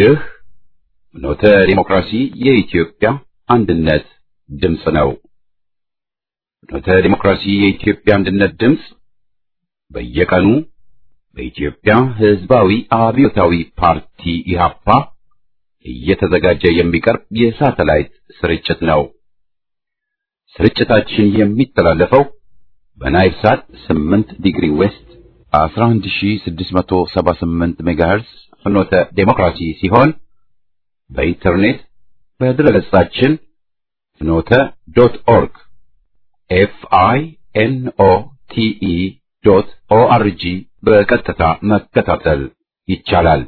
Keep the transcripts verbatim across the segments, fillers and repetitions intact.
ይህ ፍኖተ ዲሞክራሲ የኢትዮጵያ አንድነት ድምፅ ነው። ፍኖተ ዲሞክራሲ የኢትዮጵያ አንድነት ድምፅ በየቀኑ በኢትዮጵያ ሕዝባዊ አብዮታዊ ፓርቲ ኢህአፓ እየተዘጋጀ የሚቀርብ የሳተላይት ስርጭት ነው። ስርጭታችን የሚተላለፈው በናይል ሳት ስምንት ዲግሪ ዌስት አስራ አንድ ሺህ ስድስት መቶ ሰባ ስምንት ሜጋሄርዝ ፍኖተ ዲሞክራሲ ሲሆን በኢንተርኔት በድረገጻችን ፍኖተ ዶት ኦርግ ኤፍ አይ ኤን ኦ ቲ ኢ ዶት ኦ አር ጂ በቀጥታ መከታተል ይቻላል።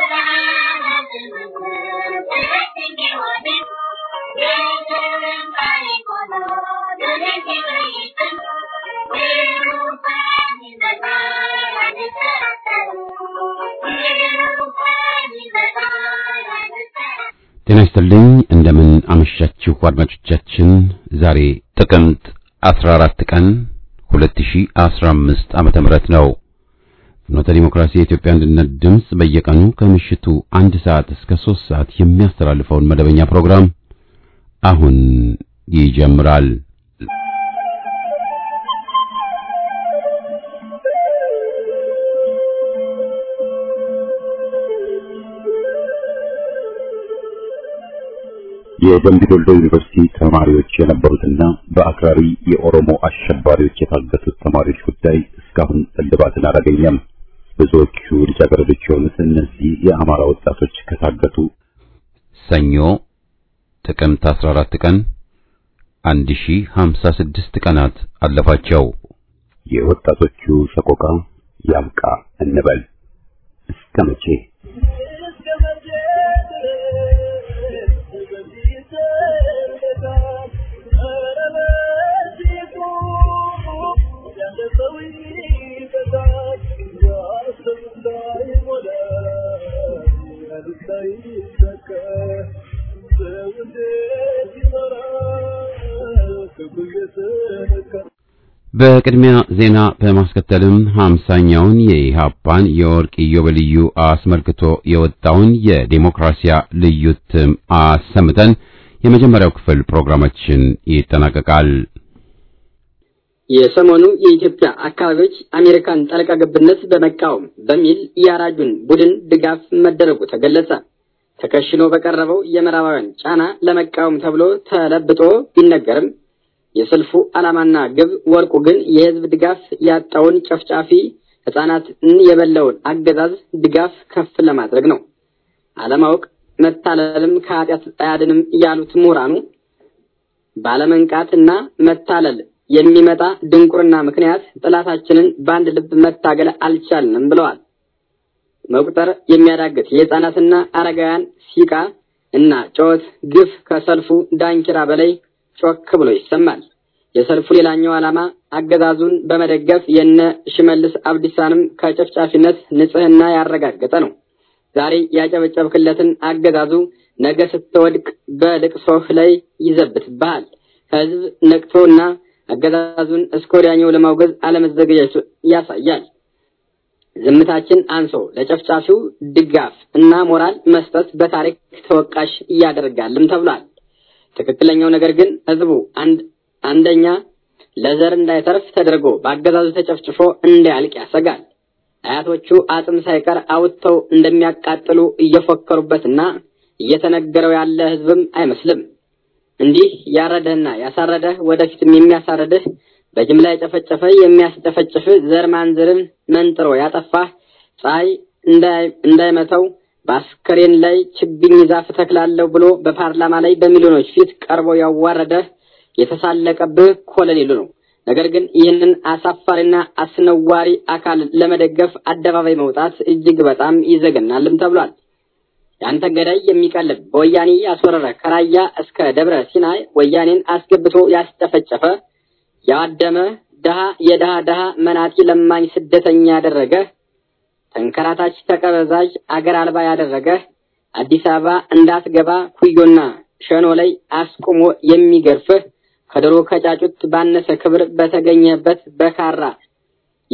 ጤና ይስጥልኝ እንደምን አመሻችሁ አድማጮቻችን። ዛሬ ጥቅምት አስራ አራት ቀን ሁለት ሺህ አስራ አምስት ዓመተ ምህረት ነው። ፍኖተ ዲሞክራሲ የኢትዮጵያ አንድነት ድምፅ በየቀኑ ከምሽቱ አንድ ሰዓት እስከ ሶስት ሰዓት የሚያስተላልፈውን መደበኛ ፕሮግራም አሁን ይጀምራል። የደምቢ ዶሎ ዩኒቨርሲቲ ተማሪዎች የነበሩትና በአክራሪ የኦሮሞ አሸባሪዎች የታገቱት ተማሪዎች ጉዳይ እስካሁን እልባትን አላገኘም። ብዙዎቹ ልጃገረዶች የሆኑት እነዚህ የአማራ ወጣቶች ከታገቱ ሰኞ ጥቅምት አስራ አራት ቀን አንድ ሺህ ሃምሳ ስድስት ቀናት አለፋቸው። የወጣቶቹ ሰቆቃ ያብቃ እንበል። እስከ መቼ? በቅድሚያ ዜና በማስከተልም ሃምሳኛውን የኢሃፓን የወርቅ ኢዮቤልዩ አስመልክቶ የወጣውን የዲሞክራሲያ ልዩ እትም አሰምተን የመጀመሪያው ክፍል ፕሮግራማችን ይጠናቀቃል። የሰሞኑ የኢትዮጵያ አካባቢዎች አሜሪካን ጣልቃ ገብነት በመቃወም በሚል ያራጁን ቡድን ድጋፍ መደረጉ ተገለጸ። ተከሽኖ በቀረበው የምዕራባውያን ጫና ለመቃወም ተብሎ ተለብጦ ቢነገርም የሰልፉ ዓላማና ግብ ወርቁ ግን የህዝብ ድጋፍ ያጣውን ጨፍጫፊ ህፃናትን የበላውን አገዛዝ ድጋፍ ከፍ ለማድረግ ነው። ዓለማውቅ መታለልም ከኃጢአት አያድንም ያሉት ምሁራኑ ባለመንቃትና መታለል የሚመጣ ድንቁርና ምክንያት ጥላታችንን በአንድ ልብ መታገል አልቻልንም ብለዋል። መቁጠር የሚያዳግት የህፃናትና አረጋውያን ሲቃ እና ጮት ግፍ ከሰልፉ ዳንኪራ በላይ ጮክ ብሎ ይሰማል። የሰልፉ ሌላኛው ዓላማ አገዛዙን በመደገፍ የነ ሽመልስ አብዲሳንም ከጨፍጫፊነት ንጽህና ያረጋገጠ ነው። ዛሬ ያጨበጨብክለትን አገዛዙ ነገ ስትወድቅ በልቅሶህ ላይ ይዘብትብሃል። ህዝብ ነቅቶና አገዛዙን እስኮሪያኛው ለማውገዝ አለመዘገየቱ ያሳያል። ዝምታችን አንሶ ለጨፍጫፊው ድጋፍ እና ሞራል መስጠት በታሪክ ተወቃሽ ያደርጋልም ተብሏል። ትክክለኛው ነገር ግን ህዝቡ አንድ አንደኛ ለዘር እንዳይተርፍ ተደርጎ በአገዛዙ ተጨፍጭፎ እንዳያልቅ ያሰጋል። አያቶቹ አጥም ሳይቀር አውጥተው እንደሚያቃጥሉ እየፎከሩበትና እየተነገረው ያለ ህዝብም አይመስልም። እንዲህ ያረደህና ያሳረደህ ወደፊትም የሚያሳረድህ በጅምላ የጨፈጨፈ የሚያስጨፈጭፍ ዘር ማንዘርን መንጥሮ ያጠፋህ ፀሐይ እንዳይመተው በአስከሬን ላይ ችግኝ ዛፍ ተክላለሁ ብሎ በፓርላማ ላይ በሚሊዮኖች ፊት ቀርቦ ያዋረደህ የተሳለቀብህ ኮሎኔሉ ነው። ነገር ግን ይህንን አሳፋሪና አስነዋሪ አካል ለመደገፍ አደባባይ መውጣት እጅግ በጣም ይዘገናልም ተብሏል። ያንተ ገዳይ የሚቀልብ ወያኔ ያስወረረ ከራያ እስከ ደብረ ሲናይ ወያኔን አስገብቶ ያስጨፈጨፈ ያደመ ደሃ የደሃ ደሃ መናጢ ለማኝ ስደተኛ ያደረገ ተንከራታች ተቀበዛዥ አገር አልባ ያደረገ አዲስ አበባ እንዳትገባ ኩዮና ሸኖ ላይ አስቆሞ የሚገርፍህ ከድሮ ከጫጩት ባነሰ ክብር በተገኘበት በካራ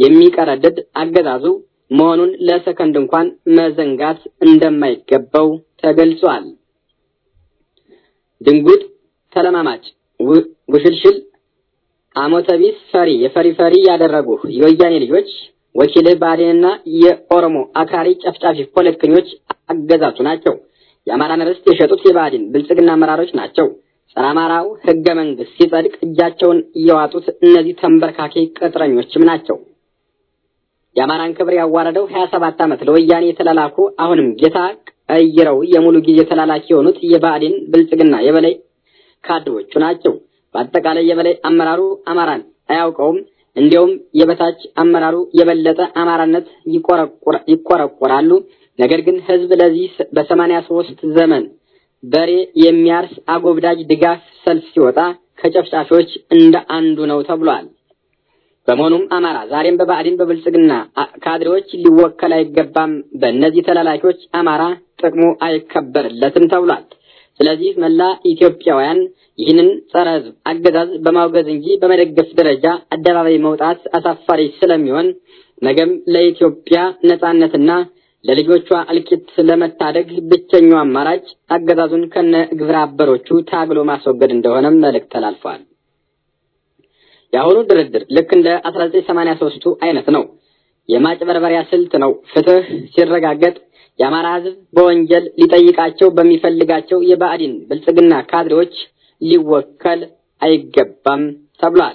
የሚቀረድድ አገዛዙ መሆኑን ለሰከንድ እንኳን መዘንጋት እንደማይገባው ተገልጿል። ድንጉጥ ተለማማጭ ውሽልሽል አሞተቢስ ፈሪ የፈሪ ፈሪ ያደረጉ የወያኔ ልጆች ወኪል ባዴንና የኦሮሞ አክራሪ ጨፍጫፊ ፖለቲከኞች አገዛዙ ናቸው። የአማራን ርስት የሸጡት የባዴን ብልጽግና አመራሮች ናቸው። ጸረ አማራው ህገ መንግስት ሲጸድቅ እጃቸውን እየዋጡት እነዚህ ተንበርካኪ ቅጥረኞችም ናቸው። የአማራን ክብር ያዋረደው ሀያ ሰባት ዓመት ለወያኔ የተላላኩ አሁንም ጌታ ቀይረው የሙሉ ጊዜ ተላላኪ የሆኑት የባዴን ብልጽግና የበላይ ካድሮቹ ናቸው። በአጠቃላይ የበላይ አመራሩ አማራን አያውቀውም። እንዲያውም የበታች አመራሩ የበለጠ አማራነት ይቆረቆራሉ። ነገር ግን ህዝብ ለዚህ በሰማንያ ሦስት ዘመን በሬ የሚያርስ አጎብዳጅ ድጋፍ ሰልፍ ሲወጣ ከጨፍጫፊዎች እንደ አንዱ ነው ተብሏል። በመሆኑም አማራ ዛሬም በባዕድን በብልጽግና ካድሬዎች ሊወከል አይገባም። በእነዚህ ተላላኪዎች አማራ ጥቅሙ አይከበርለትም ተብሏል። ስለዚህ መላ ኢትዮጵያውያን ይህንን ጸረ ህዝብ አገዛዝ በማውገዝ እንጂ በመደገፍ ደረጃ አደባባይ መውጣት አሳፋሪ ስለሚሆን ነገም ለኢትዮጵያ ነጻነትና ለልጆቿ አልቂት ለመታደግ ብቸኛው አማራጭ አገዛዙን ከነ ግብረ አበሮቹ ታግሎ ማስወገድ እንደሆነ መልእክት ተላልፏል። ያሁኑ ድርድር ልክ እንደ አስራ ዘጠኝ ሰማንያ ሦስቱ አይነት ነው። የማጭበርበሪያ ስልት ነው። ፍትህ ሲረጋገጥ የአማራ ህዝብ በወንጀል ሊጠይቃቸው በሚፈልጋቸው የባዕድን ብልጽግና ካድሬዎች ሊወከል አይገባም ተብሏል።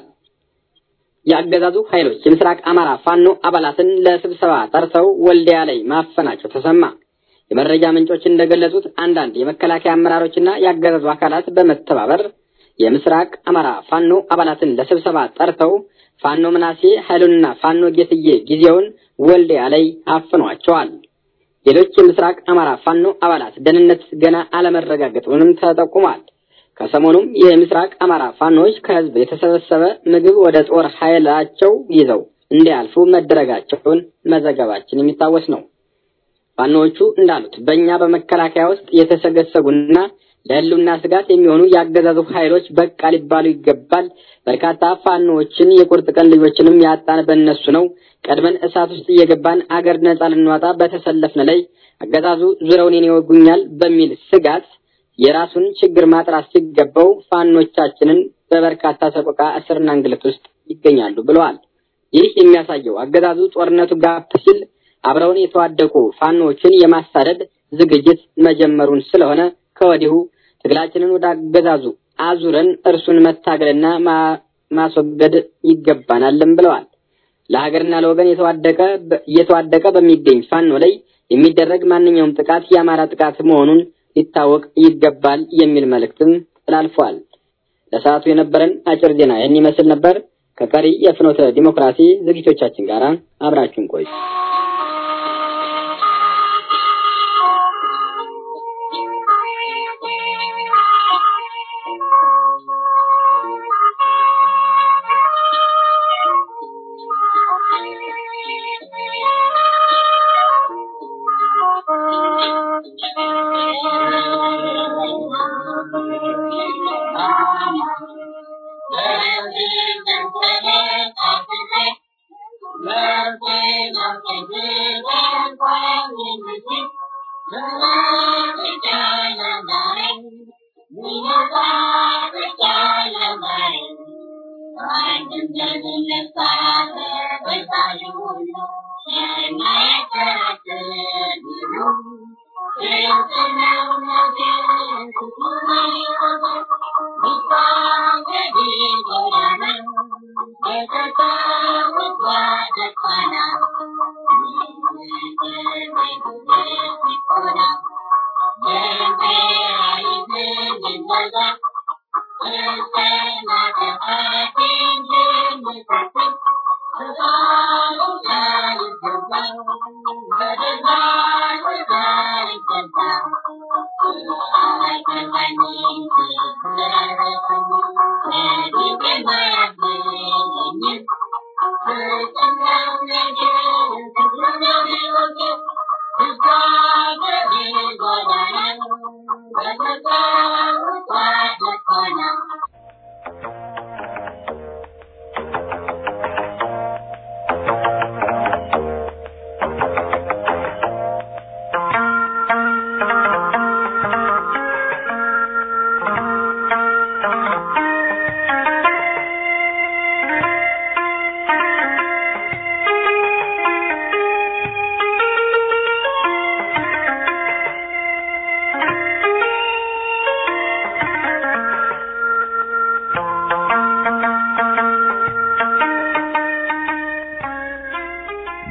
የአገዛዙ ኃይሎች የምስራቅ አማራ ፋኖ አባላትን ለስብሰባ ጠርተው ወልዲያ ላይ ማፈናቸው ተሰማ። የመረጃ ምንጮች እንደገለጹት አንዳንድ የመከላከያ አመራሮችና የአገዛዙ አካላት በመተባበር የምስራቅ አማራ ፋኖ አባላትን ለስብሰባ ጠርተው ፋኖ ምናሴ ኃይሉንና ፋኖ ጌትዬ ጊዜውን ወልዲያ ላይ አፍኗቸዋል። ሌሎች የምስራቅ አማራ ፋኖ አባላት ደህንነት ገና አለመረጋገጡንም ተጠቁሟል። ከሰሞኑም የምስራቅ አማራ ፋኖች ከህዝብ የተሰበሰበ ምግብ ወደ ጦር ኃይላቸው ይዘው እንዲያልፉ መደረጋቸውን መዘገባችን የሚታወስ ነው። ፋኖቹ እንዳሉት በእኛ በመከላከያ ውስጥ የተሰገሰጉና ለህልውና ስጋት የሚሆኑ ያገዛዙ ኃይሎች በቃ ሊባሉ ይገባል። በርካታ ፋኖችን የቁርጥ ቀን ልጆችንም ያጣን በእነሱ ነው። ቀድመን እሳት ውስጥ እየገባን አገር ነጻ ልንወጣ በተሰለፍን ላይ አገዛዙ ዙረውን ይወጉኛል በሚል ስጋት የራሱን ችግር ማጥራት ሲገባው ፋኖቻችንን በበርካታ ሰቆቃ እስርና እንግልት ውስጥ ይገኛሉ ብለዋል። ይህ የሚያሳየው አገዛዙ ጦርነቱ ጋብ ሲል አብረውን የተዋደቁ ፋኖችን የማሳደድ ዝግጅት መጀመሩን ስለሆነ ከወዲሁ ትግላችንን ወደ አገዛዙ አዙረን እርሱን መታገልና ማስወገድ ይገባናልም ብለዋል። ለሀገርና ለወገን የተዋደቀ የተዋደቀ በሚገኝ ፋኖ ላይ የሚደረግ ማንኛውም ጥቃት የአማራ ጥቃት መሆኑን ሊታወቅ ይገባል የሚል መልእክትም ተላልፏል። ለሰዓቱ የነበረን አጭር ዜና ይህን ይመስል ነበር። ከቀሪ የፍኖተ ዲሞክራሲ ዝግጅቶቻችን ጋር አብራችሁን ቆዩ።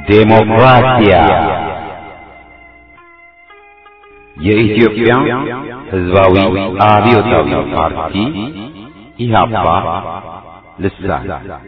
ዴሞክራሲያ የኢትዮጵያ ሕዝባዊ አብዮታዊ ፓርቲ ኢህአፓ ልሳን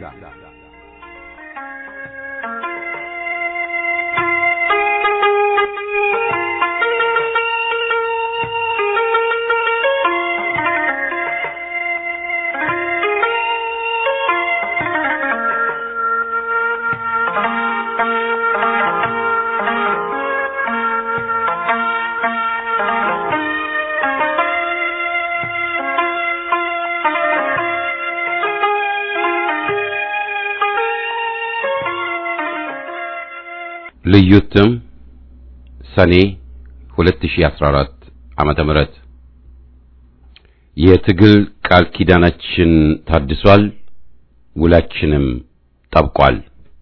ልዩትም ሰኔ ሁለት ሺህ አስራ አራት ዓመተ ምህረት የትግል ቃል ኪዳናችን ታድሷል፣ ውላችንም ጠብቋል።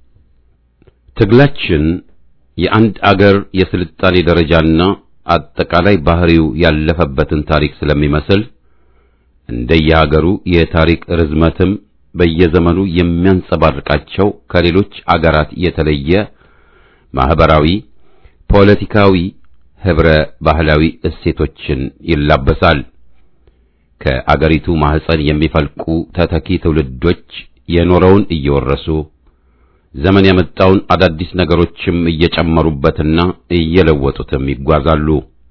ትግላችን የአንድ አገር የስልጣኔ ደረጃና አጠቃላይ ባህሪው ያለፈበትን ታሪክ ስለሚመስል እንደየሀገሩ የታሪክ ርዝመትም በየዘመኑ የሚያንጸባርቃቸው ከሌሎች አገራት የተለየ ማህበራዊ፣ ፖለቲካዊ፣ ህብረ ባህላዊ እሴቶችን ይላበሳል። ከአገሪቱ ማህፀን የሚፈልቁ ተተኪ ትውልዶች የኖረውን እየወረሱ ዘመን ያመጣውን አዳዲስ ነገሮችም እየጨመሩበትና እየለወጡትም ይጓዛሉ።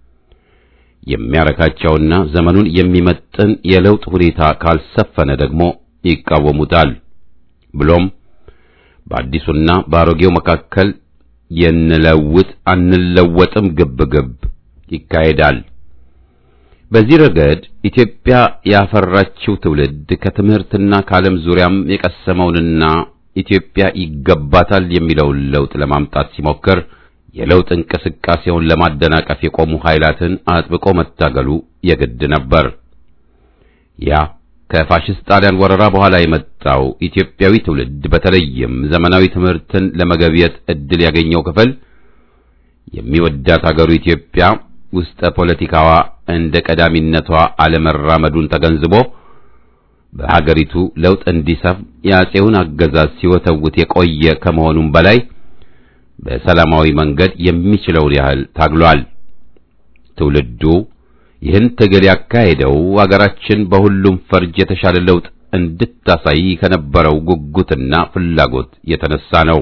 የሚያረካቸውና ዘመኑን የሚመጥን የለውጥ ሁኔታ ካልሰፈነ ደግሞ ይቃወሙታል። ብሎም በአዲሱና በአሮጌው መካከል የንለውጥ አንለወጥም ግብግብ ይካሄዳል። በዚህ ረገድ ኢትዮጵያ ያፈራችው ትውልድ ከትምህርትና ከዓለም ዙሪያም የቀሰመውንና ኢትዮጵያ ይገባታል የሚለውን ለውጥ ለማምጣት ሲሞክር የለውጥ እንቅስቃሴውን ለማደናቀፍ የቆሙ ኃይላትን አጥብቆ መታገሉ የግድ ነበር። ያ ከፋሽስት ጣሊያን ወረራ በኋላ የመጣው ኢትዮጵያዊ ትውልድ በተለይም ዘመናዊ ትምህርትን ለመገብየት እድል ያገኘው ክፍል የሚወዳት ሀገሩ ኢትዮጵያ ውስጠ ፖለቲካዋ እንደ ቀዳሚነቷ አለመራመዱን ተገንዝቦ በሀገሪቱ ለውጥ እንዲሰፍን የአፄውን አገዛዝ ሲወተውት የቆየ ከመሆኑም በላይ በሰላማዊ መንገድ የሚችለውን ያህል ታግሏል። ትውልዱ ይህን ትግል ያካሄደው አገራችን በሁሉም ፈርጅ የተሻለ ለውጥ እንድታሳይ ከነበረው ጉጉትና ፍላጎት የተነሳ ነው።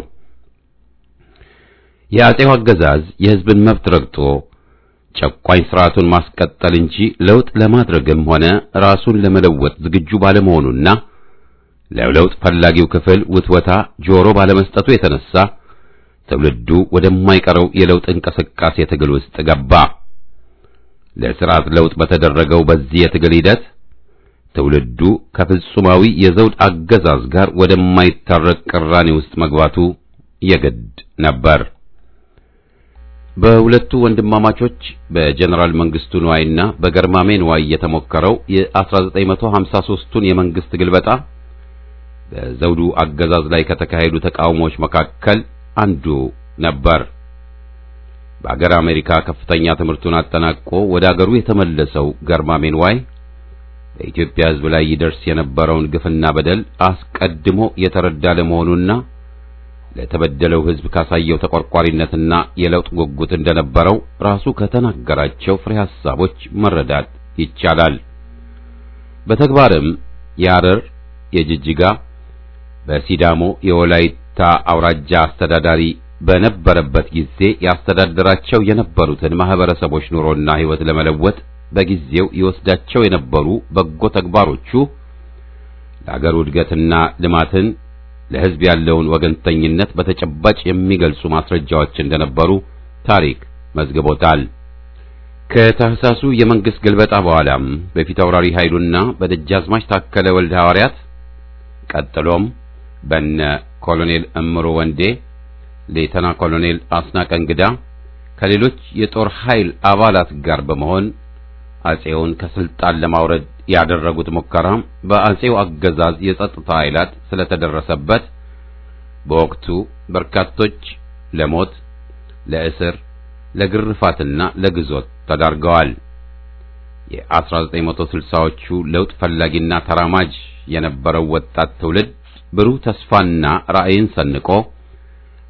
የአፄው አገዛዝ የሕዝብን መብት ረግጦ ጨቋኝ ስርዓቱን ማስቀጠል እንጂ ለውጥ ለማድረግም ሆነ ራሱን ለመለወጥ ዝግጁ ባለመሆኑና ለለውጥ ፈላጊው ክፍል ውትወታ ጆሮ ባለመስጠቱ የተነሳ ትውልዱ ወደማይቀረው የለውጥ እንቅስቃሴ ትግል ውስጥ ገባ። ለስርዓት ለውጥ በተደረገው በዚህ የትግል ሂደት ትውልዱ ከፍጹማዊ የዘውድ አገዛዝ ጋር ወደማይታረቅ ቅራኔ ውስጥ መግባቱ የግድ ነበር። በሁለቱ ወንድማማቾች በጀነራል መንግስቱ ንዋይና በገርማሜ ንዋይ የተሞከረው የ1953ቱን የመንግስት ግልበጣ በዘውዱ አገዛዝ ላይ ከተካሄዱ ተቃውሞዎች መካከል አንዱ ነበር። በአገር አሜሪካ ከፍተኛ ትምህርቱን አጠናቆ ወደ አገሩ የተመለሰው ገርማሜ ንዋይ በኢትዮጵያ ሕዝብ ላይ ይደርስ የነበረውን ግፍና በደል አስቀድሞ የተረዳ ለመሆኑና ለተበደለው ሕዝብ ካሳየው ተቆርቋሪነትና የለውጥ ጉጉት እንደነበረው ራሱ ከተናገራቸው ፍሬ ሐሳቦች መረዳት ይቻላል። በተግባርም የሐረር፣ የጅጅጋ፣ በሲዳሞ የወላይታ አውራጃ አስተዳዳሪ በነበረበት ጊዜ ያስተዳደራቸው የነበሩትን ማህበረሰቦች ኑሮና ሕይወት ለመለወጥ በጊዜው ይወስዳቸው የነበሩ በጎ ተግባሮቹ ለአገሩ እድገትና ልማትን ለሕዝብ ያለውን ወገንተኝነት በተጨባጭ የሚገልጹ ማስረጃዎች እንደነበሩ ታሪክ መዝግቦታል። ከታህሳሱ የመንግስት ግልበጣ በኋላም በፊታውራሪ ኃይሉና በደጃዝማች ታከለ ወልደ ሐዋርያት ቀጥሎም በነ ኮሎኔል እምሮ ወንዴ፣ ሌተና ኮሎኔል አስናቀ እንግዳ ከሌሎች የጦር ኃይል አባላት ጋር በመሆን አፄውን ከስልጣን ለማውረድ ያደረጉት ሙከራ በአፄው አገዛዝ የጸጥታ ኃይላት ስለተደረሰበት በወቅቱ በርካቶች ለሞት፣ ለእስር፣ ለግርፋትና ለግዞት ተዳርገዋል። የ1960ዎቹ ለውጥ ፈላጊና ተራማጅ የነበረው ወጣት ትውልድ ብሩህ ተስፋና ራዕይን ሰንቆ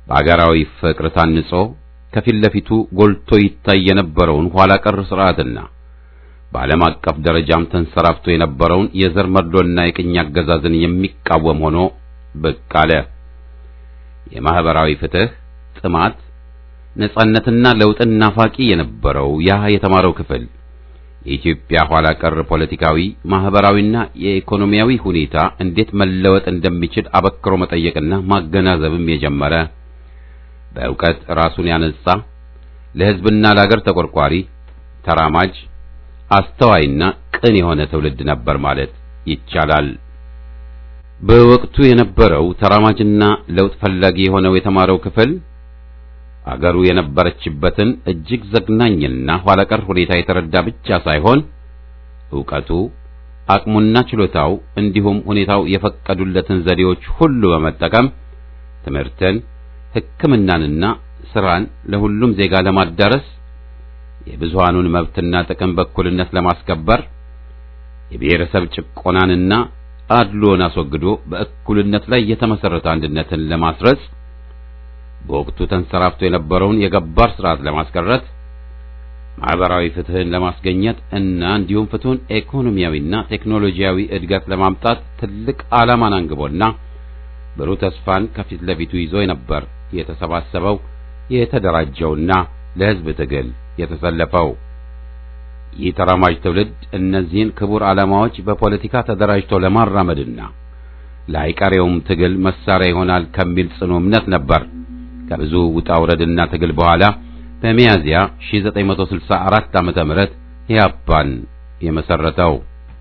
በአገራዊ ፍቅር ታንጾ ከፊት ለፊቱ ጎልቶ ይታይ የነበረውን ኋላ ቀር ስርዓትና በዓለም አቀፍ ደረጃም ተንሰራፍቶ የነበረውን የዘር መድሎና የቅኝ አገዛዝን የሚቃወም ሆኖ ብቅ አለ። የማህበራዊ ፍትህ ጥማት፣ ነጻነትና ለውጥን ናፋቂ የነበረው ያ የተማረው ክፍል የኢትዮጵያ ኋላ ቀር ፖለቲካዊ፣ ማህበራዊና የኢኮኖሚያዊ ሁኔታ እንዴት መለወጥ እንደሚችል አበክሮ መጠየቅና ማገናዘብም የጀመረ በእውቀት ራሱን ያነጻ ለሕዝብና ለአገር ተቆርቋሪ፣ ተራማጅ፣ አስተዋይና ቅን የሆነ ትውልድ ነበር ማለት ይቻላል። በወቅቱ የነበረው ተራማጅና ለውጥ ፈላጊ የሆነው የተማረው ክፍል አገሩ የነበረችበትን እጅግ ዘግናኝና ኋላቀር ሁኔታ የተረዳ ብቻ ሳይሆን ዕውቀቱ፣ አቅሙና ችሎታው እንዲሁም ሁኔታው የፈቀዱለትን ዘዴዎች ሁሉ በመጠቀም ትምህርትን፣ ሕክምናንና ስራን ለሁሉም ዜጋ ለማዳረስ የብዙሃኑን መብትና ጥቅም በእኩልነት ለማስከበር የብሔረሰብ ጭቆናንና አድሎን አስወግዶ በእኩልነት ላይ የተመሰረተ አንድነትን ለማስረጽ በወቅቱ ተንሰራፍቶ የነበረውን የገባር ስርዓት ለማስቀረት ማህበራዊ ፍትህን ለማስገኘት እና እንዲሁም ፍቱን ኢኮኖሚያዊና ቴክኖሎጂያዊ እድገት ለማምጣት ትልቅ ዓላማን አንግቦና ብሩህ ተስፋን ከፊት ለፊቱ ይዞ ነበር የተሰባሰበው የተደራጀውና ለሕዝብ ትግል የተሰለፈው። ይህ ተራማጅ ትውልድ እነዚህን ክቡር ዓላማዎች በፖለቲካ ተደራጅቶ ለማራመድና ለአይቀሬውም ትግል መሳሪያ ይሆናል ከሚል ጽኑ እምነት ነበር ከብዙ ውጣ ውረድና ትግል በኋላ በሚያዝያ ሺህ ዘጠኝ መቶ ስልሳ አራት ዓመተ ምህረት ኢህአፓን የመሰረተው።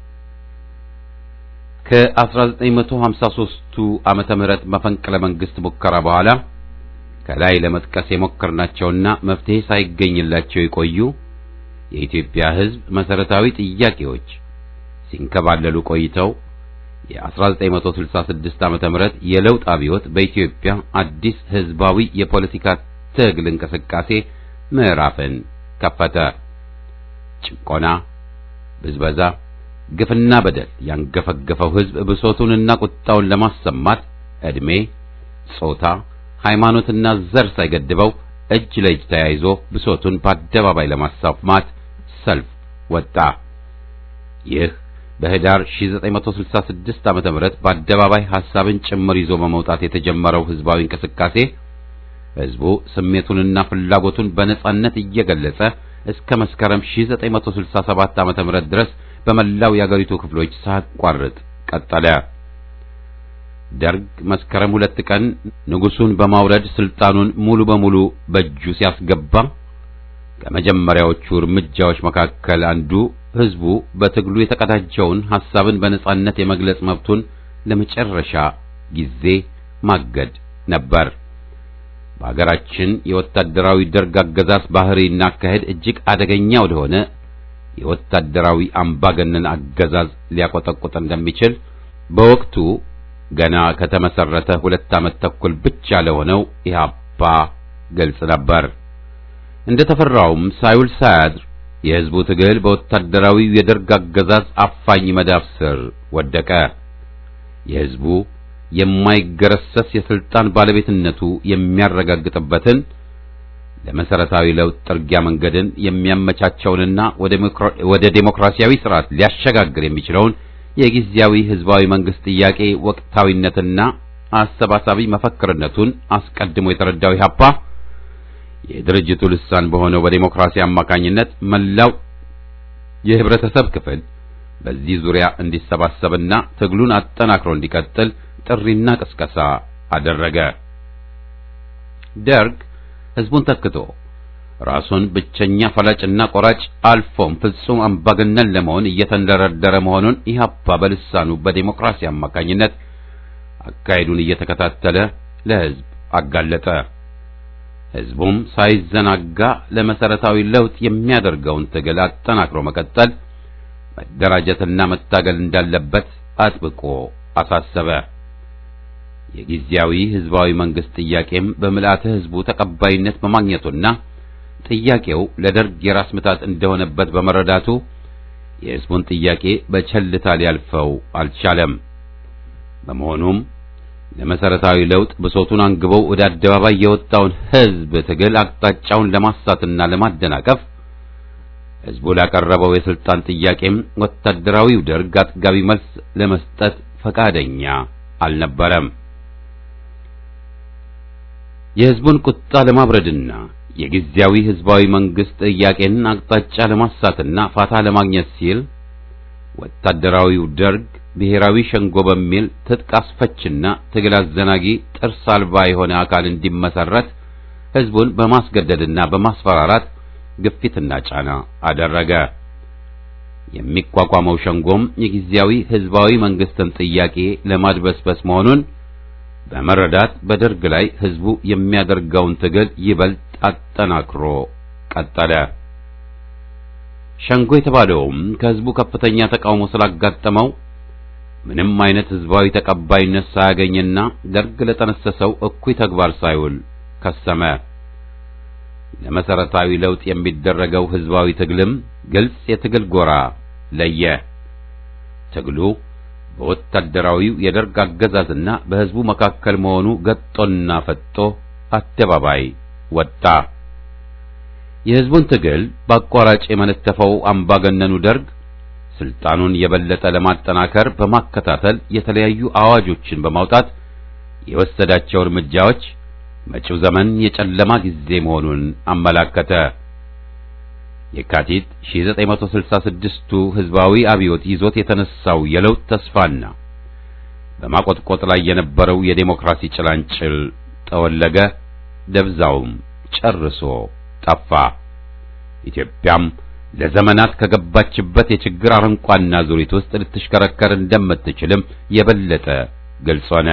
ከ1953ቱ ዓመተ ምህረት መፈንቅለ መንግስት ሙከራ በኋላ ከላይ ለመጥቀስ የሞከርናቸውና መፍትሄ ሳይገኝላቸው የቆዩ የኢትዮጵያ ሕዝብ መሰረታዊ ጥያቄዎች ሲንከባለሉ ቆይተው የ1966 ዓመተ ምህረት የለውጥ አብዮት በኢትዮጵያ አዲስ ሕዝባዊ የፖለቲካ ትግል እንቅስቃሴ ምዕራፍን ከፈተ። ጭቆና፣ ብዝበዛ፣ ግፍና በደል ያንገፈገፈው ሕዝብ ብሶቱንና ቁጣውን ለማሰማት ዕድሜ፣ ጾታ፣ ሃይማኖትና ዘር ሳይገድበው እጅ ለእጅ ተያይዞ ብሶቱን በአደባባይ ለማሰማት ሰልፍ ወጣ። ይህ በህዳር ሺህ ዘጠኝ መቶ ስልሳ ስድስት ዓመተ ምህረት በአደባባይ ሐሳብን ጭምር ይዞ በመውጣት የተጀመረው ሕዝባዊ እንቅስቃሴ ሕዝቡ ስሜቱንና ፍላጎቱን በነጻነት እየገለጸ እስከ መስከረም ሺህ ዘጠኝ መቶ ስልሳ ሰባት ዓመተ ምህረት ድረስ በመላው የአገሪቱ ክፍሎች ሳያቋርጥ ቀጠለ። ደርግ መስከረም ሁለት ቀን ንጉሱን በማውረድ ስልጣኑን ሙሉ በሙሉ በእጁ ሲያስገባ ከመጀመሪያዎቹ እርምጃዎች መካከል አንዱ ሕዝቡ በትግሉ የተቀዳጀውን ሐሳብን በነጻነት የመግለጽ መብቱን ለመጨረሻ ጊዜ ማገድ ነበር። በአገራችን የወታደራዊ ደርግ አገዛዝ ባህሪና አካሄድ እጅግ አደገኛ ወደሆነ የወታደራዊ አምባገነን አገዛዝ ሊያቆጠቁጥ እንደሚችል በወቅቱ ገና ከተመሰረተ ሁለት ዓመት ተኩል ብቻ ለሆነው ኢህአፓ ግልጽ ነበር። እንደተፈራውም ሳይውል ሳያድር የሕዝቡ ትግል በወታደራዊ የደርግ አገዛዝ አፋኝ መዳፍ ስር ወደቀ። የሕዝቡ የማይገረሰስ የስልጣን ባለቤትነቱ የሚያረጋግጥበትን ለመሰረታዊ ለውጥ ጥርጊያ መንገድን የሚያመቻቸውንና ወደ ዴሞክራሲያዊ ስርዓት ሊያሸጋግር የሚችለውን የጊዜያዊ ህዝባዊ መንግስት ጥያቄ ወቅታዊነትና አሰባሳቢ መፈክርነቱን አስቀድሞ የተረዳው ኢህአፓ የድርጅቱ ልሳን በሆነው በዴሞክራሲ አማካኝነት መላው የህብረተሰብ ክፍል በዚህ ዙሪያ እንዲሰባሰብና ትግሉን አጠናክሮ እንዲቀጥል ጥሪና ቅስቀሳ አደረገ። ደርግ ህዝቡን ተክቶ ራሱን ብቸኛ ፈላጭና ቆራጭ አልፎም ፍጹም አምባገነን ለመሆን እየተንደረደረ መሆኑን ኢህአፓ በልሳኑ በዴሞክራሲ አማካኝነት አካሄዱን እየተከታተለ ለህዝብ አጋለጠ። ህዝቡም ሳይዘናጋ ለመሰረታዊ ለውጥ የሚያደርገውን ትግል አጠናክሮ መቀጠል፣ መደራጀትና መታገል እንዳለበት አጥብቆ አሳሰበ። የጊዜያዊ ህዝባዊ መንግስት ጥያቄም በምልአተ ህዝቡ ተቀባይነት በማግኘቱና ጥያቄው ለደርግ የራስ ምታት እንደሆነበት በመረዳቱ የህዝቡን ጥያቄ በቸልታ ሊያልፈው አልቻለም። በመሆኑም ለመሰረታዊ ለውጥ ብሶቱን አንግበው ወደ አደባባይ የወጣውን ሕዝብ ትግል አቅጣጫውን ለማሳትና ለማደናቀፍ ሕዝቡ ላቀረበው የስልጣን ጥያቄም ወታደራዊው ደርግ አጥጋቢ መልስ ለመስጠት ፈቃደኛ አልነበረም። የሕዝቡን ቁጣ ለማብረድና የጊዜያዊ ሕዝባዊ መንግስት ጥያቄን አቅጣጫ ለማሳትና ፋታ ለማግኘት ሲል ወታደራዊው ደርግ ብሔራዊ ሸንጎ በሚል ትጥቅ አስፈችና ትግል አዘናጊ ጥርስ አልባ የሆነ አካል እንዲመሰረት ሕዝቡን በማስገደድና በማስፈራራት ግፊትና ጫና አደረገ። የሚቋቋመው ሸንጎም የጊዜያዊ ሕዝባዊ መንግስትን ጥያቄ ለማድበስበስ መሆኑን በመረዳት በደርግ ላይ ሕዝቡ የሚያደርገውን ትግል ይበልጥ አጠናክሮ ቀጠለ። ሸንጎ የተባለውም ከሕዝቡ ከፍተኛ ተቃውሞ ስላጋጠመው ምንም አይነት ሕዝባዊ ተቀባይነት ሳያገኝና ደርግ ለተነሰሰው እኩይ ተግባር ሳይውል ከሰመ። ለመሰረታዊ ለውጥ የሚደረገው ሕዝባዊ ትግልም ግልጽ የትግል ጎራ ለየ። ትግሉ በወታደራዊው የደርግ አገዛዝና በሕዝቡ መካከል መሆኑ ገጦና ፈጦ አደባባይ ወጣ። የሕዝቡን ትግል በአቋራጭ የመነተፈው አምባገነኑ ደርግ ስልጣኑን የበለጠ ለማጠናከር በማከታተል የተለያዩ አዋጆችን በማውጣት የወሰዳቸው እርምጃዎች መጪው ዘመን የጨለማ ጊዜ መሆኑን አመላከተ። የካቲት ሺህ ዘጠኝ መቶ ስልሳ ስድስቱ ሕዝባዊ አብዮት ይዞት የተነሳው የለውጥ ተስፋና በማቆጥቆጥ ላይ የነበረው የዴሞክራሲ ጭላንጭል ጠወለገ፣ ደብዛውም ጨርሶ ጠፋ። ኢትዮጵያም ለዘመናት ከገባችበት የችግር አረንቋና ዙሪት ውስጥ ልትሽከረከር እንደምትችልም የበለጠ ግልጽ ሆነ።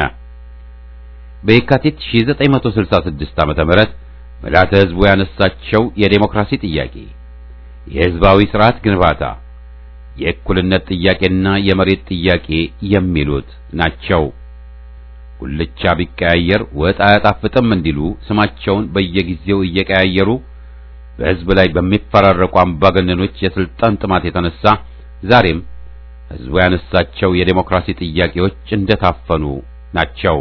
በየካቲት ሺህ ዘጠኝ መቶ ስልሳ ስድስት ዓመተ ምህረት ምልዓተ ሕዝቡ ያነሳቸው የዴሞክራሲ ጥያቄ፣ የሕዝባዊ ሥርዓት ግንባታ፣ የእኩልነት ጥያቄና የመሬት ጥያቄ የሚሉት ናቸው። ጉልቻ ቢቀያየር ወጥ አያጣፍጥም እንዲሉ ስማቸውን በየጊዜው እየቀያየሩ በሕዝብ ላይ በሚፈራረቁ አምባገነኖች የስልጣን ጥማት የተነሳ ዛሬም ሕዝቡ ያነሳቸው የዴሞክራሲ ጥያቄዎች እንደታፈኑ ናቸው።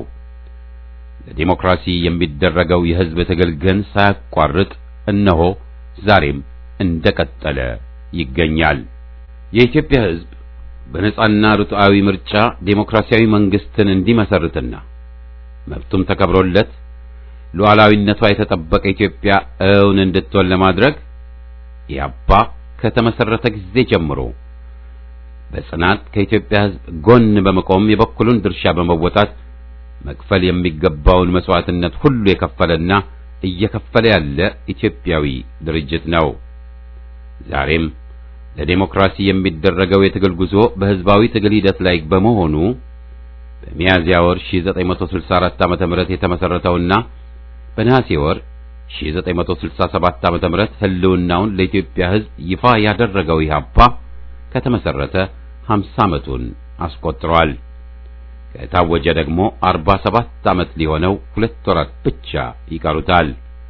ለዴሞክራሲ የሚደረገው የሕዝብ ትግል ግን ሳያቋርጥ እነሆ ዛሬም እንደቀጠለ ይገኛል። የኢትዮጵያ ሕዝብ በነጻና ርቱዓዊ ምርጫ ዴሞክራሲያዊ መንግስትን እንዲመሰርትና መብቱም ተከብሮለት ሉዓላዊነቷ የተጠበቀ ኢትዮጵያ እውን እንድትሆን ለማድረግ ኢህአፓ ከተመሰረተ ጊዜ ጀምሮ በጽናት ከኢትዮጵያ ሕዝብ ጎን በመቆም የበኩሉን ድርሻ በመወጣት መክፈል የሚገባውን መስዋዕትነት ሁሉ የከፈለና እየከፈለ ያለ ኢትዮጵያዊ ድርጅት ነው። ዛሬም ለዴሞክራሲ የሚደረገው የትግል ጉዞ በሕዝባዊ ትግል ሂደት ላይ በመሆኑ በሚያዝያ ወር ሺህ ዘጠኝ መቶ ስልሳ አራት ዓመተ ምህረት የተመሰረተውና በነሐሴ ወር ሺህ ዘጠኝ መቶ ስልሳ ሰባት ዓመተ ምህረት ህልውናውን ለኢትዮጵያ ሕዝብ ይፋ ያደረገው ኢህአፓ ከተመሰረተ ሃምሳ ዓመቱን አስቆጥሯል። ከታወጀ ደግሞ አርባ ሰባት ዓመት ሊሆነው ሁለት ወራት ብቻ ይቀሩታል።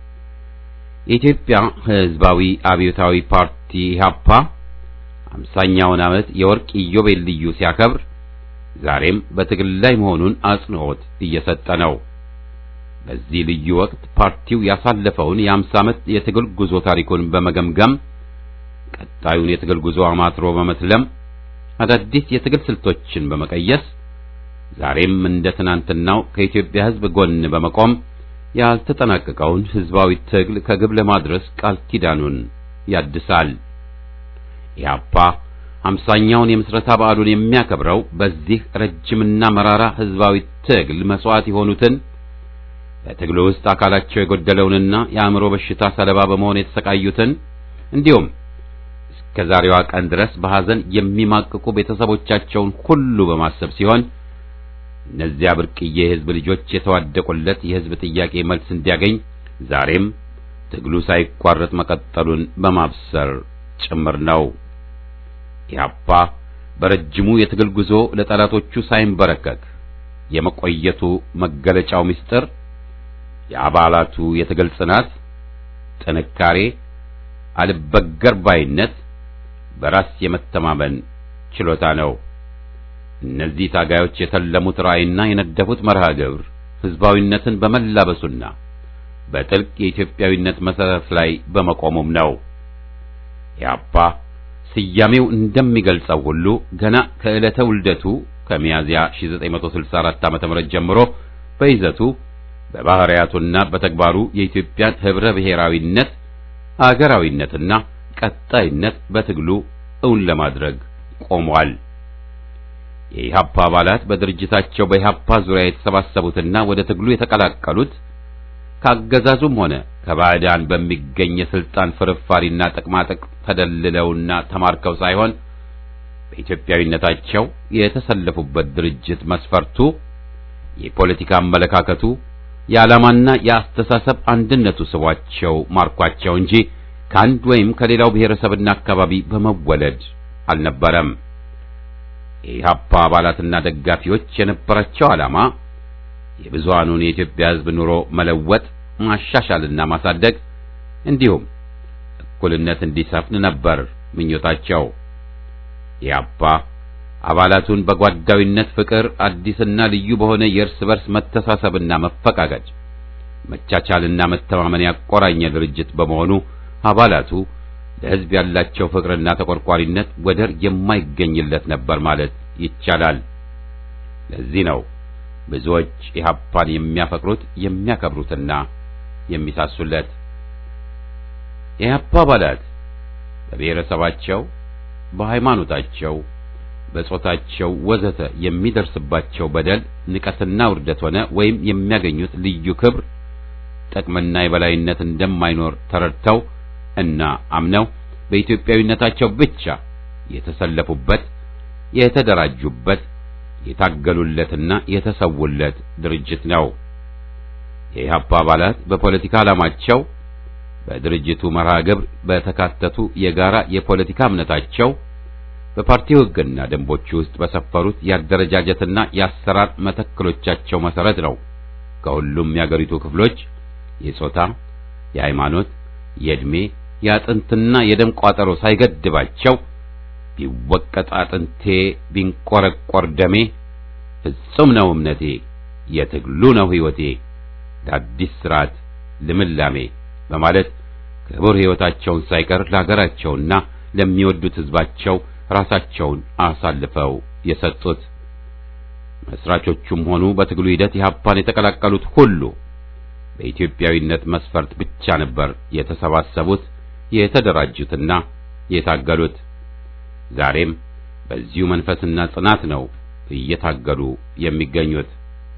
የኢትዮጵያ ሕዝባዊ አብዮታዊ ፓርቲ ኢህአፓ ሃምሳኛውን ዓመት የወርቅ ኢዮቤልዩ ሲያከብር ዛሬም በትግል ላይ መሆኑን አጽንዖት እየሰጠ ነው። በዚህ ልዩ ወቅት ፓርቲው ያሳለፈውን የሃምሳ ዓመት የትግል ጉዞ ታሪኩን በመገምገም ቀጣዩን የትግል ጉዞ አማትሮ በመትለም አዳዲስ የትግል ስልቶችን በመቀየስ ዛሬም እንደ ትናንትናው ከኢትዮጵያ ሕዝብ ጎን በመቆም ያልተጠናቀቀውን ሕዝባዊ ትግል ከግብ ለማድረስ ቃል ኪዳኑን ያድሳል። ኢህአፓ ሃምሳኛውን የምስረታ በዓሉን የሚያከብረው በዚህ ረጅምና መራራ ሕዝባዊ ትግል መስዋዕት የሆኑትን በትግሉ ውስጥ አካላቸው የጎደለውንና የአእምሮ በሽታ ሰለባ በመሆን የተሰቃዩትን እንዲሁም እስከ ዛሬዋ ቀን ድረስ በሐዘን የሚማቅቁ ቤተሰቦቻቸውን ሁሉ በማሰብ ሲሆን እነዚያ ብርቅዬ የሕዝብ ልጆች የተዋደቁለት የሕዝብ ጥያቄ መልስ እንዲያገኝ ዛሬም ትግሉ ሳይቋረጥ መቀጠሉን በማብሰር ጭምር ነው። ኢህአፓ በረጅሙ የትግል ጉዞ ለጠላቶቹ ሳይንበረከክ የመቆየቱ መገለጫው ምስጢር የአባላቱ የትግል ጽናት፣ ጥንካሬ፣ አልበገር ባይነት፣ በራስ የመተማመን ችሎታ ነው። እነዚህ ታጋዮች የተለሙት ራዕይና የነደፉት መርሃ ግብር ህዝባዊነትን በመላበሱና በጥልቅ የኢትዮጵያዊነት መሰረት ላይ በመቆሙም ነው። ኢህአፓ ስያሜው እንደሚገልጸው ሁሉ ገና ከዕለተ ውልደቱ ከሚያዝያ ሺህ ዘጠኝ መቶ ስልሳ አራት ዓመተ ምህረት ጀምሮ በይዘቱ በባህሪያቱና በተግባሩ የኢትዮጵያን ህብረ ብሔራዊነት፣ አገራዊነትና ቀጣይነት በትግሉ እውን ለማድረግ ቆሟል። የኢህአፓ አባላት በድርጅታቸው በኢህአፓ ዙሪያ የተሰባሰቡትና ወደ ትግሉ የተቀላቀሉት ካገዛዙም ሆነ ከባዕዳን በሚገኝ የስልጣን ፍርፋሪና ጥቅማጥቅ ተደልለውና ተማርከው ሳይሆን በኢትዮጵያዊነታቸው የተሰለፉበት ድርጅት መስፈርቱ፣ የፖለቲካ አመለካከቱ፣ የዓላማና የአስተሳሰብ አንድነቱ ስቧቸው ማርኳቸው እንጂ ከአንድ ወይም ከሌላው ብሔረሰብና አካባቢ በመወለድ አልነበረም። የኢህአፓ አባላትና ደጋፊዎች የነበራቸው ዓላማ የብዙሃኑን የኢትዮጵያ ሕዝብ ኑሮ መለወጥ፣ ማሻሻልና ማሳደግ እንዲሁም እኩልነት እንዲሰፍን ነበር ምኞታቸው። ኢህአፓ አባላቱን በጓዳዊነት ፍቅር፣ አዲስና ልዩ በሆነ የእርስ በርስ መተሳሰብና መፈቃቀድ፣ መቻቻልና መተማመን ያቆራኘ ድርጅት በመሆኑ አባላቱ ለሕዝብ ያላቸው ፍቅርና ተቆርቋሪነት ወደር የማይገኝለት ነበር ማለት ይቻላል። ለዚህ ነው ብዙዎች ኢህአፓን የሚያፈቅሩት የሚያከብሩትና የሚሳሱለት። የኢህአፓ አባላት በብሔረሰባቸው፣ በሃይማኖታቸው፣ በጾታቸው ወዘተ የሚደርስባቸው በደል፣ ንቀትና ውርደት ሆነ ወይም የሚያገኙት ልዩ ክብር፣ ጥቅምና የበላይነት እንደማይኖር ተረድተው እና አምነው በኢትዮጵያዊነታቸው ብቻ የተሰለፉበት፣ የተደራጁበት፣ የታገሉለትና የተሰውለት ድርጅት ነው። የኢህአፓ አባላት በፖለቲካ ዓላማቸው፣ በድርጅቱ መርሃ ግብር በተካተቱ የጋራ የፖለቲካ እምነታቸው፣ በፓርቲው ሕግና ደንቦች ውስጥ በሰፈሩት የአደረጃጀትና የአሰራር መተክሎቻቸው መሰረት ነው ከሁሉም የአገሪቱ ክፍሎች የጾታ፣ የሃይማኖት፣ የዕድሜ፣ የአጥንትና የደም ቋጠሮ ሳይገድባቸው ቢወቀጥ አጥንቴ ቢንቆረቆር ደሜ ፍጹም ነው እምነቴ የትግሉ ነው ሕይወቴ ለአዲስ ሥርዓት ልምላሜ በማለት ክቡር ሕይወታቸውን ሳይቀር ለአገራቸውና ለሚወዱት ሕዝባቸው ራሳቸውን አሳልፈው የሰጡት። መስራቾቹም ሆኑ በትግሉ ሂደት ኢህአፓን የተቀላቀሉት ሁሉ በኢትዮጵያዊነት መስፈርት ብቻ ነበር የተሰባሰቡት፣ የተደራጁትና የታገሉት። ዛሬም በዚሁ መንፈስና ጽናት ነው እየታገሉ የሚገኙት።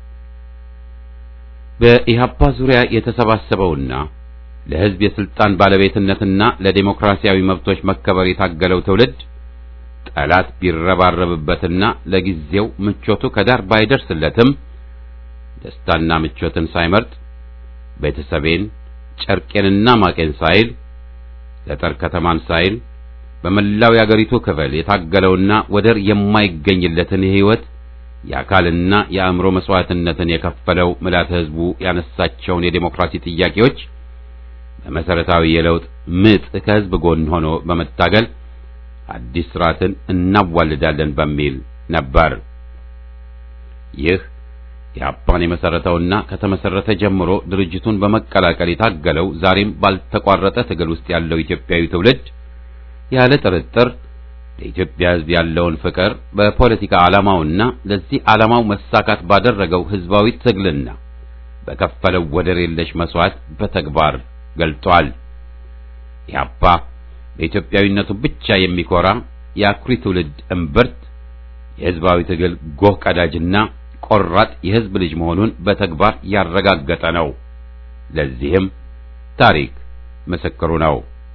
በኢህአፓ ዙሪያ የተሰባሰበውና ለሕዝብ የስልጣን ባለቤትነትና ለዲሞክራሲያዊ መብቶች መከበር የታገለው ትውልድ ጠላት ቢረባረብበትና ለጊዜው ምቾቱ ከዳር ባይደርስለትም ደስታና ምቾትን ሳይመርጥ ቤተሰቤን ጨርቄንና ማቄን ሳይል ገጠር ከተማን ሳይል በመላው የአገሪቱ ክፍል የታገለውና ወደር የማይገኝለትን የሕይወት የአካልና የአእምሮ መስዋዕትነትን የከፈለው ምልዓተ ሕዝቡ ያነሳቸውን የዲሞክራሲ ጥያቄዎች በመሰረታዊ የለውጥ ምጥ ከሕዝብ ጎን ሆኖ በመታገል አዲስ ሥርዓትን እናዋልዳለን በሚል ነበር። ይህ ኢህአፓን የመሰረተውና ከተመሰረተ ጀምሮ ድርጅቱን በመቀላቀል የታገለው ዛሬም ባልተቋረጠ ትግል ውስጥ ያለው ኢትዮጵያዊ ትውልድ ያለ ጥርጥር ለኢትዮጵያ ሕዝብ ያለውን ፍቅር በፖለቲካ ዓላማውና ለዚህ ዓላማው መሳካት ባደረገው ሕዝባዊ ትግልና በከፈለው ወደር የለሽ መስዋዕት በተግባር ገልጧል። ኢህአፓ በኢትዮጵያዊነቱ ብቻ የሚኮራ የአኩሪ ትውልድ እምብርት፣ የሕዝባዊ ትግል ጎህ ቀዳጅና ቆራጥ የሕዝብ ልጅ መሆኑን በተግባር ያረጋገጠ ነው። ለዚህም ታሪክ ምስክሩ ነው።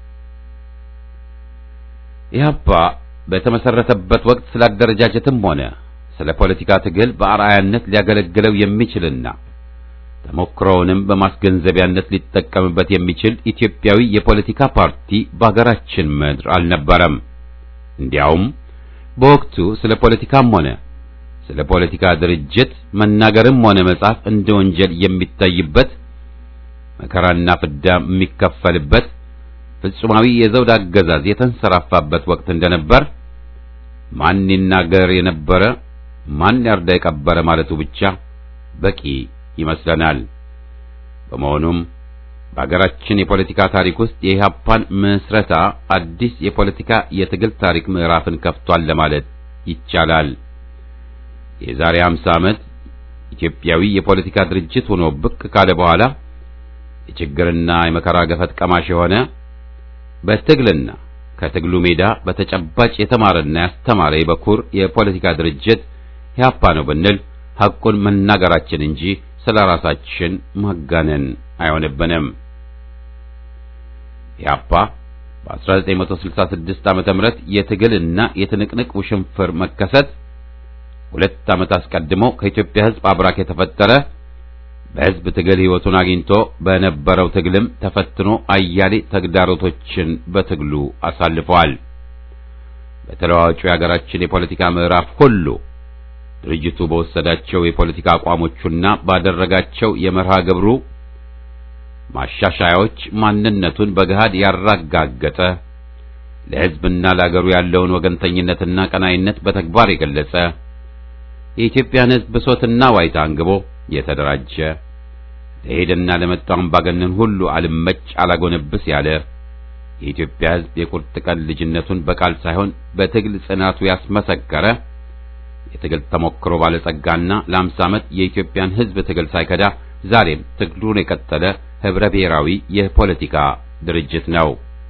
ኢህአፓ በተመሰረተበት ወቅት ስለ አደረጃጀትም ሆነ ስለ ፖለቲካ ትግል በአርአያነት ሊያገለግለው የሚችልና ተሞክሮውንም በማስገንዘቢያነት ሊጠቀምበት የሚችል ኢትዮጵያዊ የፖለቲካ ፓርቲ በአገራችን ምድር አልነበረም። እንዲያውም በወቅቱ ስለ ፖለቲካም ሆነ ስለ ፖለቲካ ድርጅት መናገርም ሆነ መጻፍ እንደ ወንጀል የሚታይበት፣ መከራና ፍዳ የሚከፈልበት፣ ፍጹማዊ የዘውድ አገዛዝ የተንሰራፋበት ወቅት እንደነበር ማን ይናገር የነበረ ማን ያርዳ የቀበረ ማለቱ ብቻ በቂ ይመስለናል። በመሆኑም በአገራችን የፖለቲካ ታሪክ ውስጥ የኢህአፓን ምስረታ አዲስ የፖለቲካ የትግል ታሪክ ምዕራፍን ከፍቷል ለማለት ይቻላል። የዛሬ ሃምሳ ዓመት ኢትዮጵያዊ የፖለቲካ ድርጅት ሆኖ ብቅ ካለ በኋላ የችግርና የመከራ ገፈት ቀማሽ የሆነ በትግልና ከትግሉ ሜዳ በተጨባጭ የተማረና ያስተማረ የበኩር የፖለቲካ ድርጅት ኢህአፓ ነው ብንል ሐቁን መናገራችን እንጂ ስለራሳችን ማጋነን አይሆንብንም። ኢህአፓ በ1966 ዓመተ ምህረት የትግልና የትንቅንቅ ውሽንፍር መከሰት ሁለት ዓመት አስቀድሞ ከኢትዮጵያ ሕዝብ አብራክ የተፈጠረ በሕዝብ ትግል ሕይወቱን አግኝቶ በነበረው ትግልም ተፈትኖ አያሌ ተግዳሮቶችን በትግሉ አሳልፈዋል። በተለዋዋጩ የአገራችን የፖለቲካ ምዕራፍ ሁሉ ድርጅቱ በወሰዳቸው የፖለቲካ አቋሞቹና ባደረጋቸው የመርሃ ግብሩ ማሻሻያዎች ማንነቱን በገሃድ ያረጋገጠ ለሕዝብና ለአገሩ ያለውን ወገንተኝነትና ቀናኢነት በተግባር የገለጸ የኢትዮጵያን ሕዝብ ብሶትና ዋይታ አንግቦ የተደራጀ ለሄደና ለመጣው አምባገነን ሁሉ አልመች አላጎነብስ ያለ የኢትዮጵያ ሕዝብ የቁርጥ ቀን ልጅነቱን በቃል ሳይሆን በትግል ጽናቱ ያስመሰከረ የትግል ተሞክሮ ባለጸጋና ለአምሳ ዓመት የኢትዮጵያን ሕዝብ ትግል ሳይከዳ ዛሬም ትግሉን የቀጠለ ህብረ ብሔራዊ የፖለቲካ ድርጅት ነው።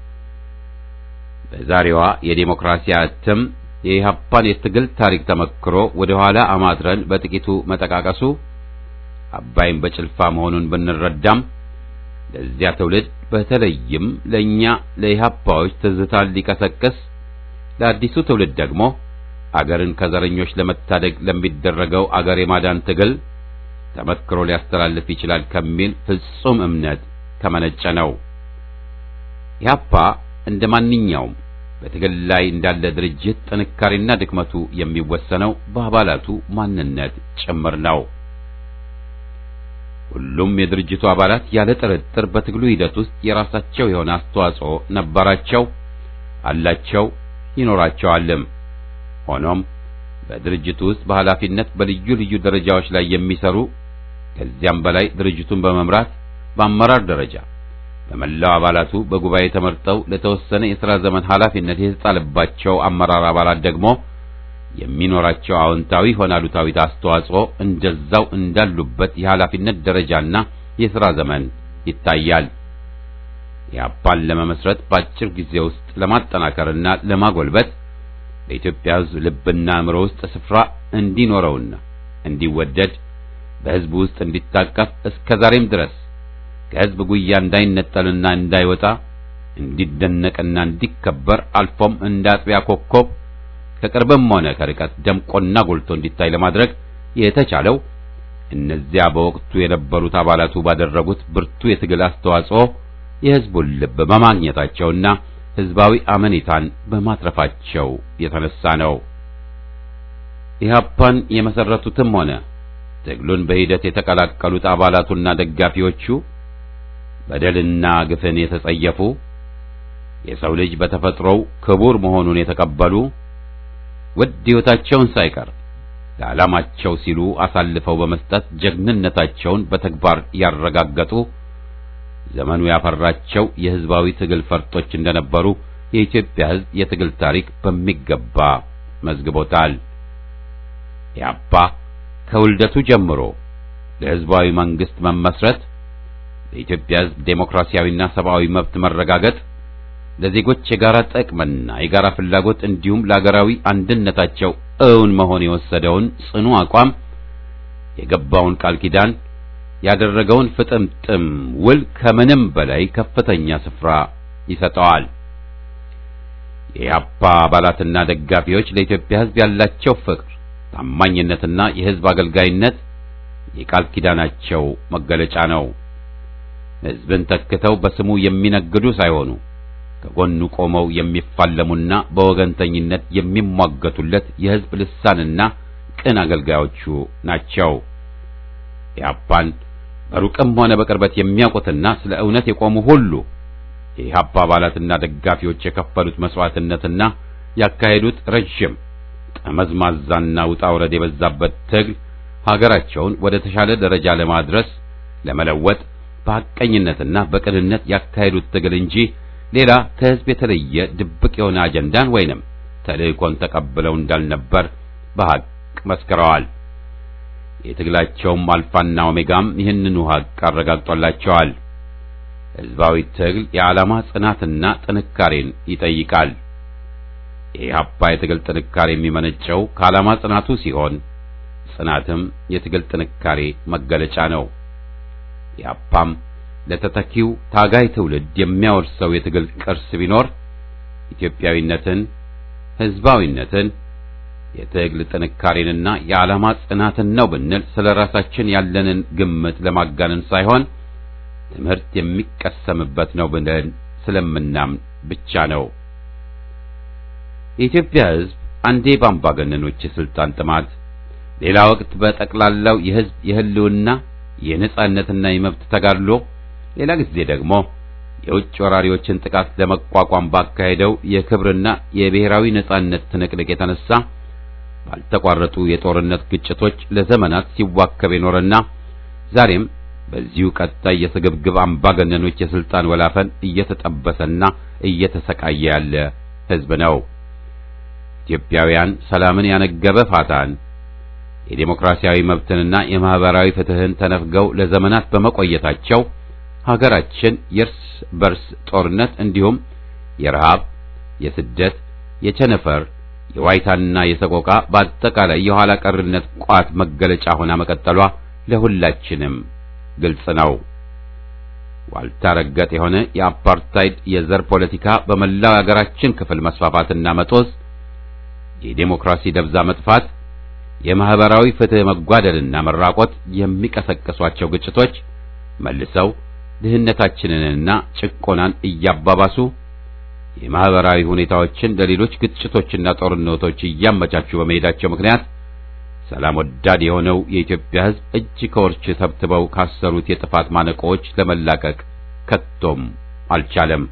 በዛሬዋ የዲሞክራሲ አተም የኢህአፓን የትግል ታሪክ ተመክሮ ወደ ኋላ አማትረን በጥቂቱ መጠቃቀሱ አባይን በጭልፋ መሆኑን ብንረዳም ለዚያ ትውልድ በተለይም ለኛ ለኢህአፓዎች ትዝታን ሊቀሰቅስ ለአዲሱ ትውልድ ደግሞ አገርን ከዘረኞች ለመታደግ ለሚደረገው አገር የማዳን ትግል ተመክሮ ሊያስተላልፍ ይችላል ከሚል ፍጹም እምነት ከመነጨ ነው። ኢህአፓ እንደማንኛውም በትግል ላይ እንዳለ ድርጅት ጥንካሬና ድክመቱ የሚወሰነው በአባላቱ ማንነት ጭምር ነው። ሁሉም የድርጅቱ አባላት ያለ ጥርጥር በትግሉ ሂደት ውስጥ የራሳቸው የሆነ አስተዋጽኦ ነበራቸው፣ አላቸው፣ ይኖራቸዋልም። ሆኖም በድርጅቱ ውስጥ በኃላፊነት በልዩ ልዩ ደረጃዎች ላይ የሚሰሩ ከዚያም በላይ ድርጅቱን በመምራት በአመራር ደረጃ በመላው አባላቱ በጉባኤ ተመርጠው ለተወሰነ የሥራ ዘመን ኃላፊነት የተጣለባቸው አመራር አባላት ደግሞ የሚኖራቸው አዎንታዊ ሆነ አሉታዊ አስተዋጽኦ እንደዛው እንዳሉበት የኃላፊነት ደረጃና የሥራ ዘመን ይታያል። ኢህአፓን ለመመስረት በአጭር ጊዜ ውስጥ ለማጠናከርና ለማጎልበት በኢትዮጵያ ሕዝብ ልብና አእምሮ ውስጥ ስፍራ እንዲኖረውና እንዲወደድ በሕዝብ ውስጥ እንዲታቀፍ እስከ ዛሬም ድረስ ከሕዝብ ጉያ እንዳይነጠልና እንዳይወጣ እንዲደነቅና እንዲከበር አልፎም እንዳጥቢያ ኮከብ ከቅርብም ሆነ ከርቀት ደምቆና ጎልቶ እንዲታይ ለማድረግ የተቻለው እነዚያ በወቅቱ የነበሩት አባላቱ ባደረጉት ብርቱ የትግል አስተዋጽኦ የሕዝቡን ልብ በማግኘታቸውና ሕዝባዊ አመኔታን በማትረፋቸው የተነሳ ነው። ኢህአፓን የመሰረቱትም ሆነ ትግሉን በሂደት የተቀላቀሉት አባላቱና ደጋፊዎቹ በደልና ግፍን የተጸየፉ የሰው ልጅ በተፈጥሮው ክቡር መሆኑን የተቀበሉ ውድ ሕይወታቸውን ሳይቀር ለዓላማቸው ሲሉ አሳልፈው በመስጠት ጀግንነታቸውን በተግባር ያረጋገጡ ዘመኑ ያፈራቸው የሕዝባዊ ትግል ፈርጦች እንደነበሩ የኢትዮጵያ ሕዝብ የትግል ታሪክ በሚገባ መዝግቦታል። ኢህአፓ ከውልደቱ ጀምሮ ለሕዝባዊ መንግስት መመስረት፣ ለኢትዮጵያ ሕዝብ ዴሞክራሲያዊና ሰብአዊ መብት መረጋገጥ፣ ለዜጎች የጋራ ጥቅምና የጋራ ፍላጎት እንዲሁም ለአገራዊ አንድነታቸው እውን መሆን የወሰደውን ጽኑ አቋም፣ የገባውን ቃል ኪዳን፣ ያደረገውን ፍጥምጥም ውል ከምንም በላይ ከፍተኛ ስፍራ ይሰጠዋል። የኢህአፓ አባላትና ደጋፊዎች ለኢትዮጵያ ሕዝብ ያላቸው ፍቅር፣ ታማኝነትና የሕዝብ አገልጋይነት የቃል ኪዳናቸው መገለጫ ነው። ሕዝብን ተክተው በስሙ የሚነግዱ ሳይሆኑ ከጎኑ ቆመው የሚፋለሙና በወገንተኝነት የሚሟገቱለት የሕዝብ ልሳንና ቅን አገልጋዮቹ ናቸው። ኢህአፓን በሩቅም ሆነ በቅርበት የሚያውቁትና ስለ እውነት የቆሙ ሁሉ የኢህአፓ አባላትና ደጋፊዎች የከፈሉት መስዋዕትነትና ያካሄዱት ረጅም ጠመዝማዛና ውጣ ውረድ የበዛበት ትግል ሀገራቸውን ወደ ተሻለ ደረጃ ለማድረስ ለመለወጥ በሐቀኝነትና በቅንነት ያካሄዱት ትግል እንጂ ሌላ ከህዝብ የተለየ ድብቅ የሆነ አጀንዳን ወይንም ተልእኮን ተቀብለው እንዳልነበር በሐቅ መስክረዋል። የትግላቸውም አልፋና ኦሜጋም ይህንኑ ሐቅ አረጋግጦላቸዋል። ህዝባዊ ትግል የዓላማ ጽናትና ጥንካሬን ይጠይቃል። የኢህአፓ የትግል ጥንካሬ የሚመነጨው ከዓላማ ጽናቱ ሲሆን ጽናትም የትግል ጥንካሬ መገለጫ ነው። ኢህአፓም ለተተኪው ታጋይ ትውልድ የሚያወርሰው የትግል ቅርስ ቢኖር ኢትዮጵያዊነትን፣ ህዝባዊነትን፣ የትግል ጥንካሬንና የዓላማ ጽናትን ነው ብንል ስለራሳችን ያለንን ግምት ለማጋነን ሳይሆን ትምህርት የሚቀሰምበት ነው ብለን ስለምናምን ብቻ ነው። የኢትዮጵያ ህዝብ አንዴ በአምባገነኖች የስልጣን ጥማት፣ ሌላ ወቅት በጠቅላላው የህዝብ የህልውና የነጻነትና የመብት ተጋድሎ፣ ሌላ ጊዜ ደግሞ የውጭ ወራሪዎችን ጥቃት ለመቋቋም ባካሄደው የክብርና የብሔራዊ ነጻነት ትንቅንቅ የተነሳ ባልተቋረጡ የጦርነት ግጭቶች ለዘመናት ሲዋከብ የኖረና ዛሬም በዚሁ ቀጣይ የስግብግብ አምባገነኖች የስልጣን ወላፈን እየተጠበሰና እየተሰቃየ ያለ ህዝብ ነው። ኢትዮጵያውያን ሰላምን ያነገበ ፋታን፣ የዲሞክራሲያዊ መብትንና የማህበራዊ ፍትህን ተነፍገው ለዘመናት በመቆየታቸው ሀገራችን የእርስ በርስ ጦርነት እንዲሁም የረሃብ፣ የስደት፣ የቸነፈር፣ የዋይታና የሰቆቃ በአጠቃላይ የኋላ ቀርነት ቋት መገለጫ ሆና መቀጠሏ ለሁላችንም ግልጽ ነው። ዋልታ ረገጥ የሆነ የአፓርታይድ የዘር ፖለቲካ በመላው ሀገራችን ክፍል መስፋፋትና መጦዝ፣ የዲሞክራሲ ደብዛ መጥፋት፣ የማህበራዊ ፍትህ መጓደልና መራቆት የሚቀሰቅሷቸው ግጭቶች መልሰው ድህነታችንንና ጭቆናን እያባባሱ የማህበራዊ ሁኔታዎችን ለሌሎች ግጭቶችና ጦርነቶች እያመቻቹ በመሄዳቸው ምክንያት ሰላም ወዳድ የሆነው የኢትዮጵያ ህዝብ እጅ ከወርች ተብትበው ካሰሩት የጥፋት ማነቆዎች ለመላቀቅ ከቶም አልቻለም።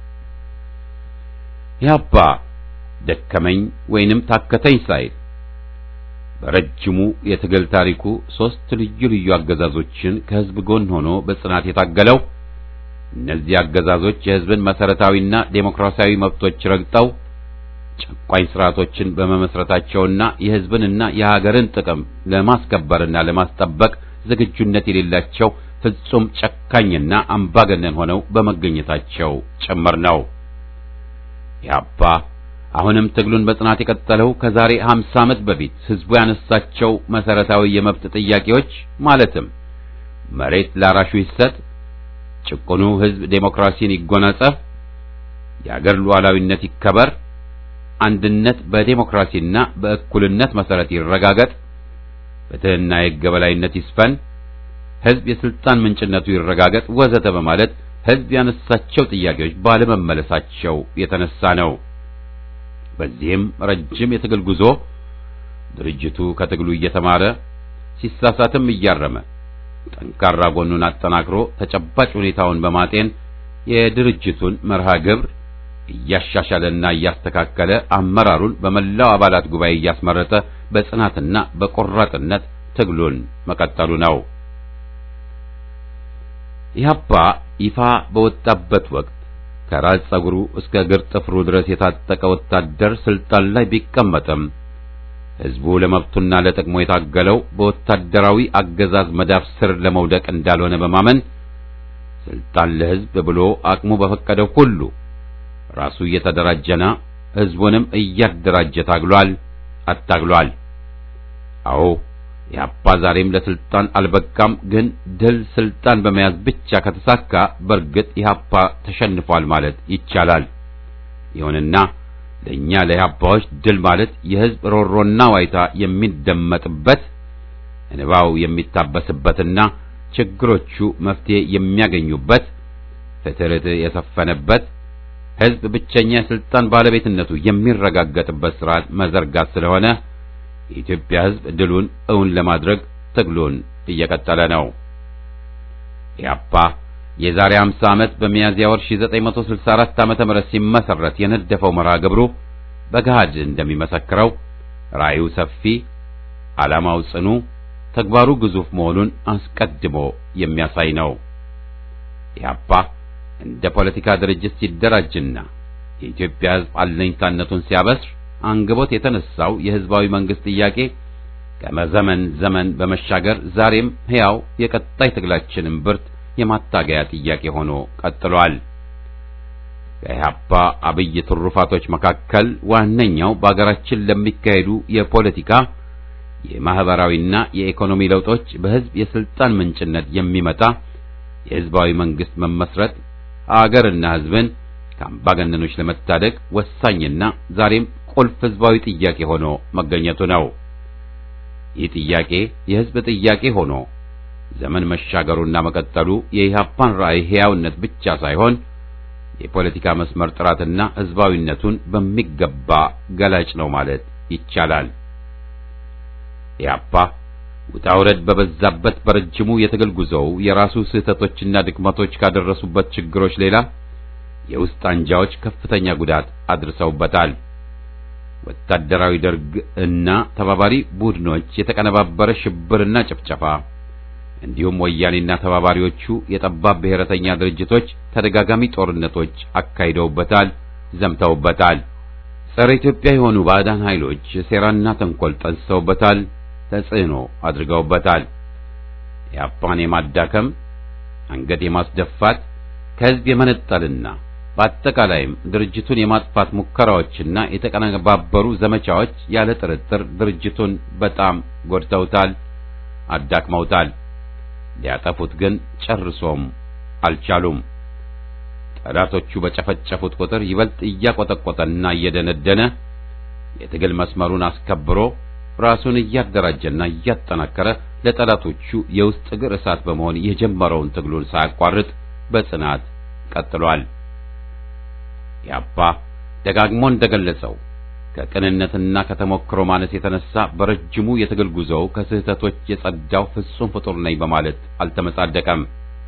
ኢህአፓ ደከመኝ ወይንም ታከተኝ ሳይል በረጅሙ የትግል ታሪኩ ሶስት ልዩ ልዩ አገዛዞችን ከህዝብ ጎን ሆኖ በጽናት የታገለው እነዚህ አገዛዞች የህዝብን መሰረታዊና ዴሞክራሲያዊ መብቶች ረግጠው ጨቋኝ ስርዓቶችን በመመስረታቸውና የህዝብንና የሀገርን ጥቅም ለማስከበርና ለማስጠበቅ ዝግጁነት የሌላቸው ፍጹም ጨካኝና አምባገነን ሆነው በመገኘታቸው ጭምር ነው። ኢህአፓ አሁንም ትግሉን በጽናት የቀጠለው ከዛሬ ሀምሳ ዓመት በፊት ህዝቡ ያነሳቸው መሰረታዊ የመብት ጥያቄዎች ማለትም መሬት ላራሹ ይሰጥ፣ ጭቁኑ ህዝብ ዴሞክራሲን ይጎናጸፍ፣ የአገር ሉዓላዊነት ይከበር፣ አንድነት በዴሞክራሲና በእኩልነት መሰረት ይረጋገጥ፣ ፍትህና የሕግ የበላይነት ይስፈን፣ ህዝብ የስልጣን ምንጭነቱ ይረጋገጥ ወዘተ በማለት ህዝብ ያነሳቸው ጥያቄዎች ባለመመለሳቸው የተነሳ ነው። በዚህም ረጅም የትግል ጉዞ ድርጅቱ ከትግሉ እየተማረ ሲሳሳትም እያረመ ጠንካራ ጎኑን አጠናክሮ ተጨባጭ ሁኔታውን በማጤን የድርጅቱን መርሃ ግብር እያሻሻለና እያስተካከለ አመራሩን በመላው አባላት ጉባኤ እያስመረጠ በጽናትና በቆራጥነት ትግሉን መቀጠሉ ነው። ኢህአፓ ይፋ በወጣበት ወቅት ከራስ ጸጉሩ እስከ እግር ጥፍሩ ድረስ የታጠቀ ወታደር ስልጣን ላይ ቢቀመጥም ህዝቡ ለመብቱና ለጥቅሙ የታገለው በወታደራዊ አገዛዝ መዳፍ ስር ለመውደቅ እንዳልሆነ በማመን ስልጣን ለህዝብ ብሎ አቅሙ በፈቀደው ሁሉ ራሱ እየተደራጀና ህዝቡንም እያደራጀ ታግሏል፣ አታግሏል። አዎ ኢህአፓ ዛሬም ለስልጣን አልበቃም። ግን ድል ስልጣን በመያዝ ብቻ ከተሳካ በእርግጥ ኢህአፓ ተሸንፏል ማለት ይቻላል። ይሁንና ለኛ ለኢህአፓዎች ድል ማለት የህዝብ ሮሮና ዋይታ የሚደመጥበት፣ እንባው የሚታበስበትና ችግሮቹ መፍትሄ የሚያገኙበት፣ ፍትህ የሰፈነበት፣ ህዝብ ብቸኛ የስልጣን ባለቤትነቱ የሚረጋገጥበት ስርዓት መዘርጋት ስለሆነ የኢትዮጵያ ህዝብ ድሉን እውን ለማድረግ ትግሉን እየቀጠለ ነው። ኢህአፓ የዛሬ ሃምሳ ዓመት በሚያዝያ ወር ሺህ ዘጠኝ መቶ ስልሳ አራት ዓመተ ምህረት ሲመሰረት የነደፈው መርሃ ግብሩ በገሃድ እንደሚመሰክረው ራእዩ ሰፊ፣ ዓላማው ጽኑ፣ ተግባሩ ግዙፍ መሆኑን አስቀድሞ የሚያሳይ ነው። ኢህአፓ እንደ ፖለቲካ ድርጅት ሲደራጅና የኢትዮጵያ ሕዝብ አለኝታነቱን ሲያበስር አንግቦት የተነሳው የህዝባዊ መንግስት ጥያቄ ከመዘመን ዘመን በመሻገር ዛሬም ሕያው የቀጣይ ትግላችንን ብርት የማታገያ ጥያቄ ሆኖ ቀጥሏል። ከኢህአፓ አብይ ትሩፋቶች መካከል ዋነኛው በአገራችን ለሚካሄዱ የፖለቲካ የማህበራዊና የኢኮኖሚ ለውጦች በህዝብ የስልጣን ምንጭነት የሚመጣ የህዝባዊ መንግስት መመስረት አገርና ህዝብን ከአምባገነኖች ለመታደግ ወሳኝና ዛሬም ቁልፍ ህዝባዊ ጥያቄ ሆኖ መገኘቱ ነው። ይህ ጥያቄ የህዝብ ጥያቄ ሆኖ ዘመን መሻገሩና መቀጠሉ የኢህአፓን ራዕይ ሕያውነት ብቻ ሳይሆን የፖለቲካ መስመር ጥራትና ህዝባዊነቱን በሚገባ ገላጭ ነው ማለት ይቻላል። ኢህአፓ ውጣ ውረድ በበዛበት በረጅሙ የትግል ጉዞው የራሱ ስህተቶችና ድክመቶች ካደረሱበት ችግሮች ሌላ የውስጥ አንጃዎች ከፍተኛ ጉዳት አድርሰውበታል። ወታደራዊ ደርግ እና ተባባሪ ቡድኖች የተቀነባበረ ሽብርና ጭፍጨፋ እንዲሁም ወያኔና ተባባሪዎቹ የጠባብ ብሔረተኛ ድርጅቶች ተደጋጋሚ ጦርነቶች አካሂደውበታል፣ ዘምተውበታል። ጸረ ኢትዮጵያ የሆኑ ባዕዳን ኃይሎች ሴራና ተንኮል ጠንስሰውበታል፣ ተጽዕኖ አድርገውበታል። ኢህአፓን የማዳከም አንገት የማስደፋት ከህዝብ የመነጠልና በአጠቃላይም ድርጅቱን የማጥፋት ሙከራዎችና የተቀነባበሩ ዘመቻዎች ያለ ጥርጥር ድርጅቱን በጣም ጎድተውታል፣ አዳክመውታል። ሊያጠፉት ግን ጨርሶም አልቻሉም። ጠላቶቹ በጨፈጨፉት ቁጥር ይበልጥ እያቆጠቆጠና እየደነደነ የትግል መስመሩን አስከብሮ ራሱን እያደራጀና እያጠናከረ ለጠላቶቹ የውስጥ እግር እሳት በመሆን የጀመረውን ትግሉን ሳያቋርጥ በጽናት ቀጥሏል። ኢህአፓ ደጋግሞ እንደገለጸው ከቅንነትና ከተሞክሮ ማነስ የተነሳ በረጅሙ የትግል ጉዞው ከስህተቶች የጸዳው ፍጹም ፍጡር ነኝ በማለት አልተመጻደቀም።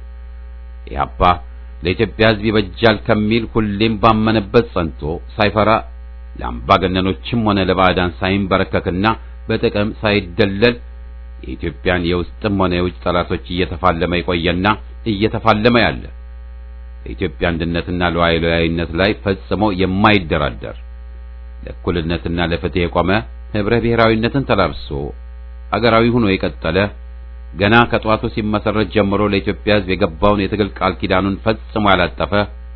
ኢህአፓ ለኢትዮጵያ ሕዝብ ይበጃል ከሚል ሁሌም ባመነበት ጸንቶ ሳይፈራ ለአምባገነኖችም ሆነ ለባዕዳን ሳይንበረከክና በጥቅም ሳይደለል የኢትዮጵያን የውስጥም ሆነ የውጭ ጠላቶች እየተፋለመ የቆየና እየተፋለመ ያለ የኢትዮጵያ አንድነትና ሉዓላዊነት ላይ ፈጽሞ የማይደራደር ለእኩልነትና ለፍትህ የቆመ ህብረ ብሔራዊነትን ተላብሶ አገራዊ ሆኖ የቀጠለ ገና ከጧቱ ሲመሰረት ጀምሮ ለኢትዮጵያ ሕዝብ የገባውን የትግል ቃል ኪዳኑን ፈጽሞ ያላጠፈ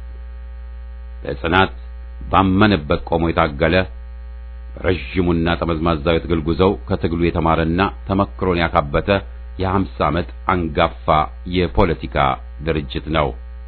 በጽናት ባመነበት ቆሞ የታገለ ረጅሙና ጠመዝማዛው የትግል ጉዞው ከትግሉ የተማረና ተመክሮን ያካበተ የሀምሳ ዓመት አንጋፋ የፖለቲካ ድርጅት ነው።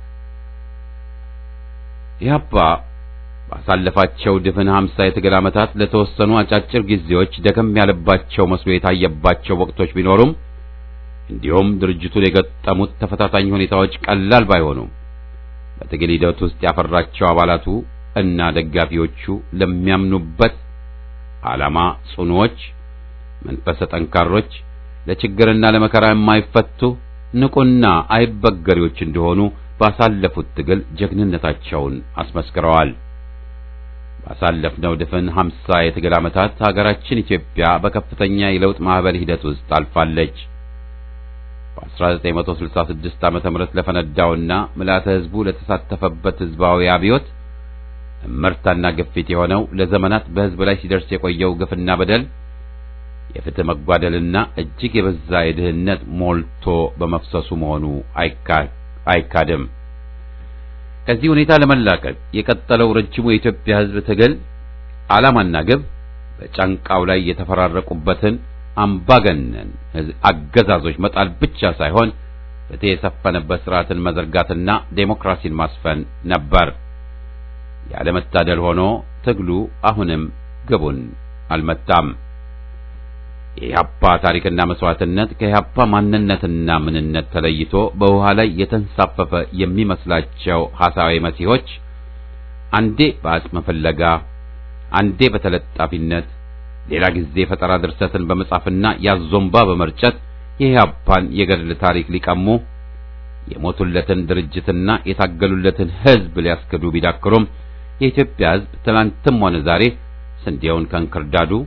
ኢህአፓ ባሳለፋቸው ድፍን ሀምሳ የትግል ዓመታት ለተወሰኑ አጫጭር ጊዜዎች ደከም ያለባቸው መስሎ የታየባቸው ወቅቶች ቢኖሩም እንዲሁም ድርጅቱን የገጠሙት ተፈታታኝ ሁኔታዎች ቀላል ባይሆኑም በትግል ሂደት ውስጥ ያፈራቸው አባላቱ እና ደጋፊዎቹ ለሚያምኑበት ዓላማ ጽኑዎች፣ መንፈሰ ጠንካሮች፣ ለችግርና ለመከራ የማይፈቱ ንቁና አይበገሪዎች እንደሆኑ ባሳለፉት ትግል ጀግንነታቸውን አስመስክረዋል። ባሳለፍነው ድፍን ሀምሳ የትግል ዓመታት ሀገራችን ኢትዮጵያ በከፍተኛ የለውጥ ማዕበል ሂደት ውስጥ አልፋለች። በአስራ ዘጠኝ መቶ ስልሳ ስድስት ዓመተ ምህረት ለፈነዳውና ምልዓተ ሕዝቡ ለተሳተፈበት ሕዝባዊ አብዮት እመርታና ግፊት የሆነው ለዘመናት በሕዝብ ላይ ሲደርስ የቆየው ግፍና በደል፣ የፍትህ መጓደልና እጅግ የበዛ የድህነት ሞልቶ በመፍሰሱ መሆኑ አይካድም። ከዚህ ሁኔታ ለመላቀቅ የቀጠለው ረጅሙ የኢትዮጵያ ሕዝብ ትግል ዓላማና ግብ በጫንቃው ላይ የተፈራረቁበትን አምባገነን አገዛዞች መጣል ብቻ ሳይሆን ፍትህ የሰፈነበት ስርዓትን መዘርጋትና ዴሞክራሲን ማስፈን ነበር። ያለመታደል ሆኖ ትግሉ አሁንም ግቡን አልመታም። የኢህአፓ ታሪክና መስዋዕትነት ከኢህአፓ ማንነትና ምንነት ተለይቶ በውሃ ላይ የተንሳፈፈ የሚመስላቸው ሐሳዊ መሲሆች አንዴ በአጽመ ፍለጋ፣ አንዴ በተለጣፊነት፣ ሌላ ጊዜ ፈጠራ ድርሰትን በመጻፍና ያዞምባ በመርጨት የኢህአፓን የገድል ታሪክ ሊቀሙ የሞቱለትን ድርጅትና የታገሉለትን ሕዝብ ሊያስክዱ ቢዳክሩም የኢትዮጵያ ሕዝብ ትናንትም ሆነ ዛሬ ስንዴውን ከእንክርዳዱ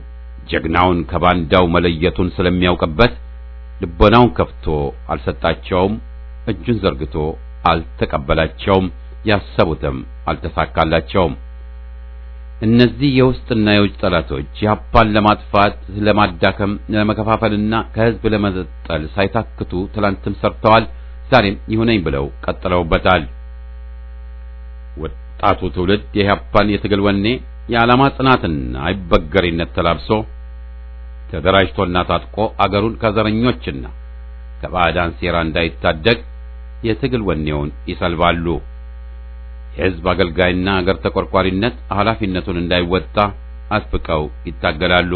ጀግናውን ከባንዳው መለየቱን ስለሚያውቅበት ልቦናውን ከፍቶ አልሰጣቸውም፣ እጁን ዘርግቶ አልተቀበላቸውም፣ ያሰቡትም አልተሳካላቸውም። እነዚህ የውስጥና የውጭ ጠላቶች ኢህአፓን ለማጥፋት፣ ለማዳከም፣ ለመከፋፈልና ከህዝብ ለመነጠል ሳይታክቱ ትላንትም ሰርተዋል። ዛሬም ይሁነኝ ብለው ቀጥለውበታል። ወጣቱ ትውልድ የኢህአፓን የትግል ወኔ፣ የዓላማ ጽናትና አይበገሪነት ተላብሶ ተደራጅቶና ታጥቆ አገሩን ከዘረኞችና ከባዕዳን ሴራ እንዳይታደግ የትግል ወኔውን ይሰልባሉ። የህዝብ አገልጋይና አገር ተቆርቋሪነት ኃላፊነቱን እንዳይወጣ አጥብቀው ይታገላሉ።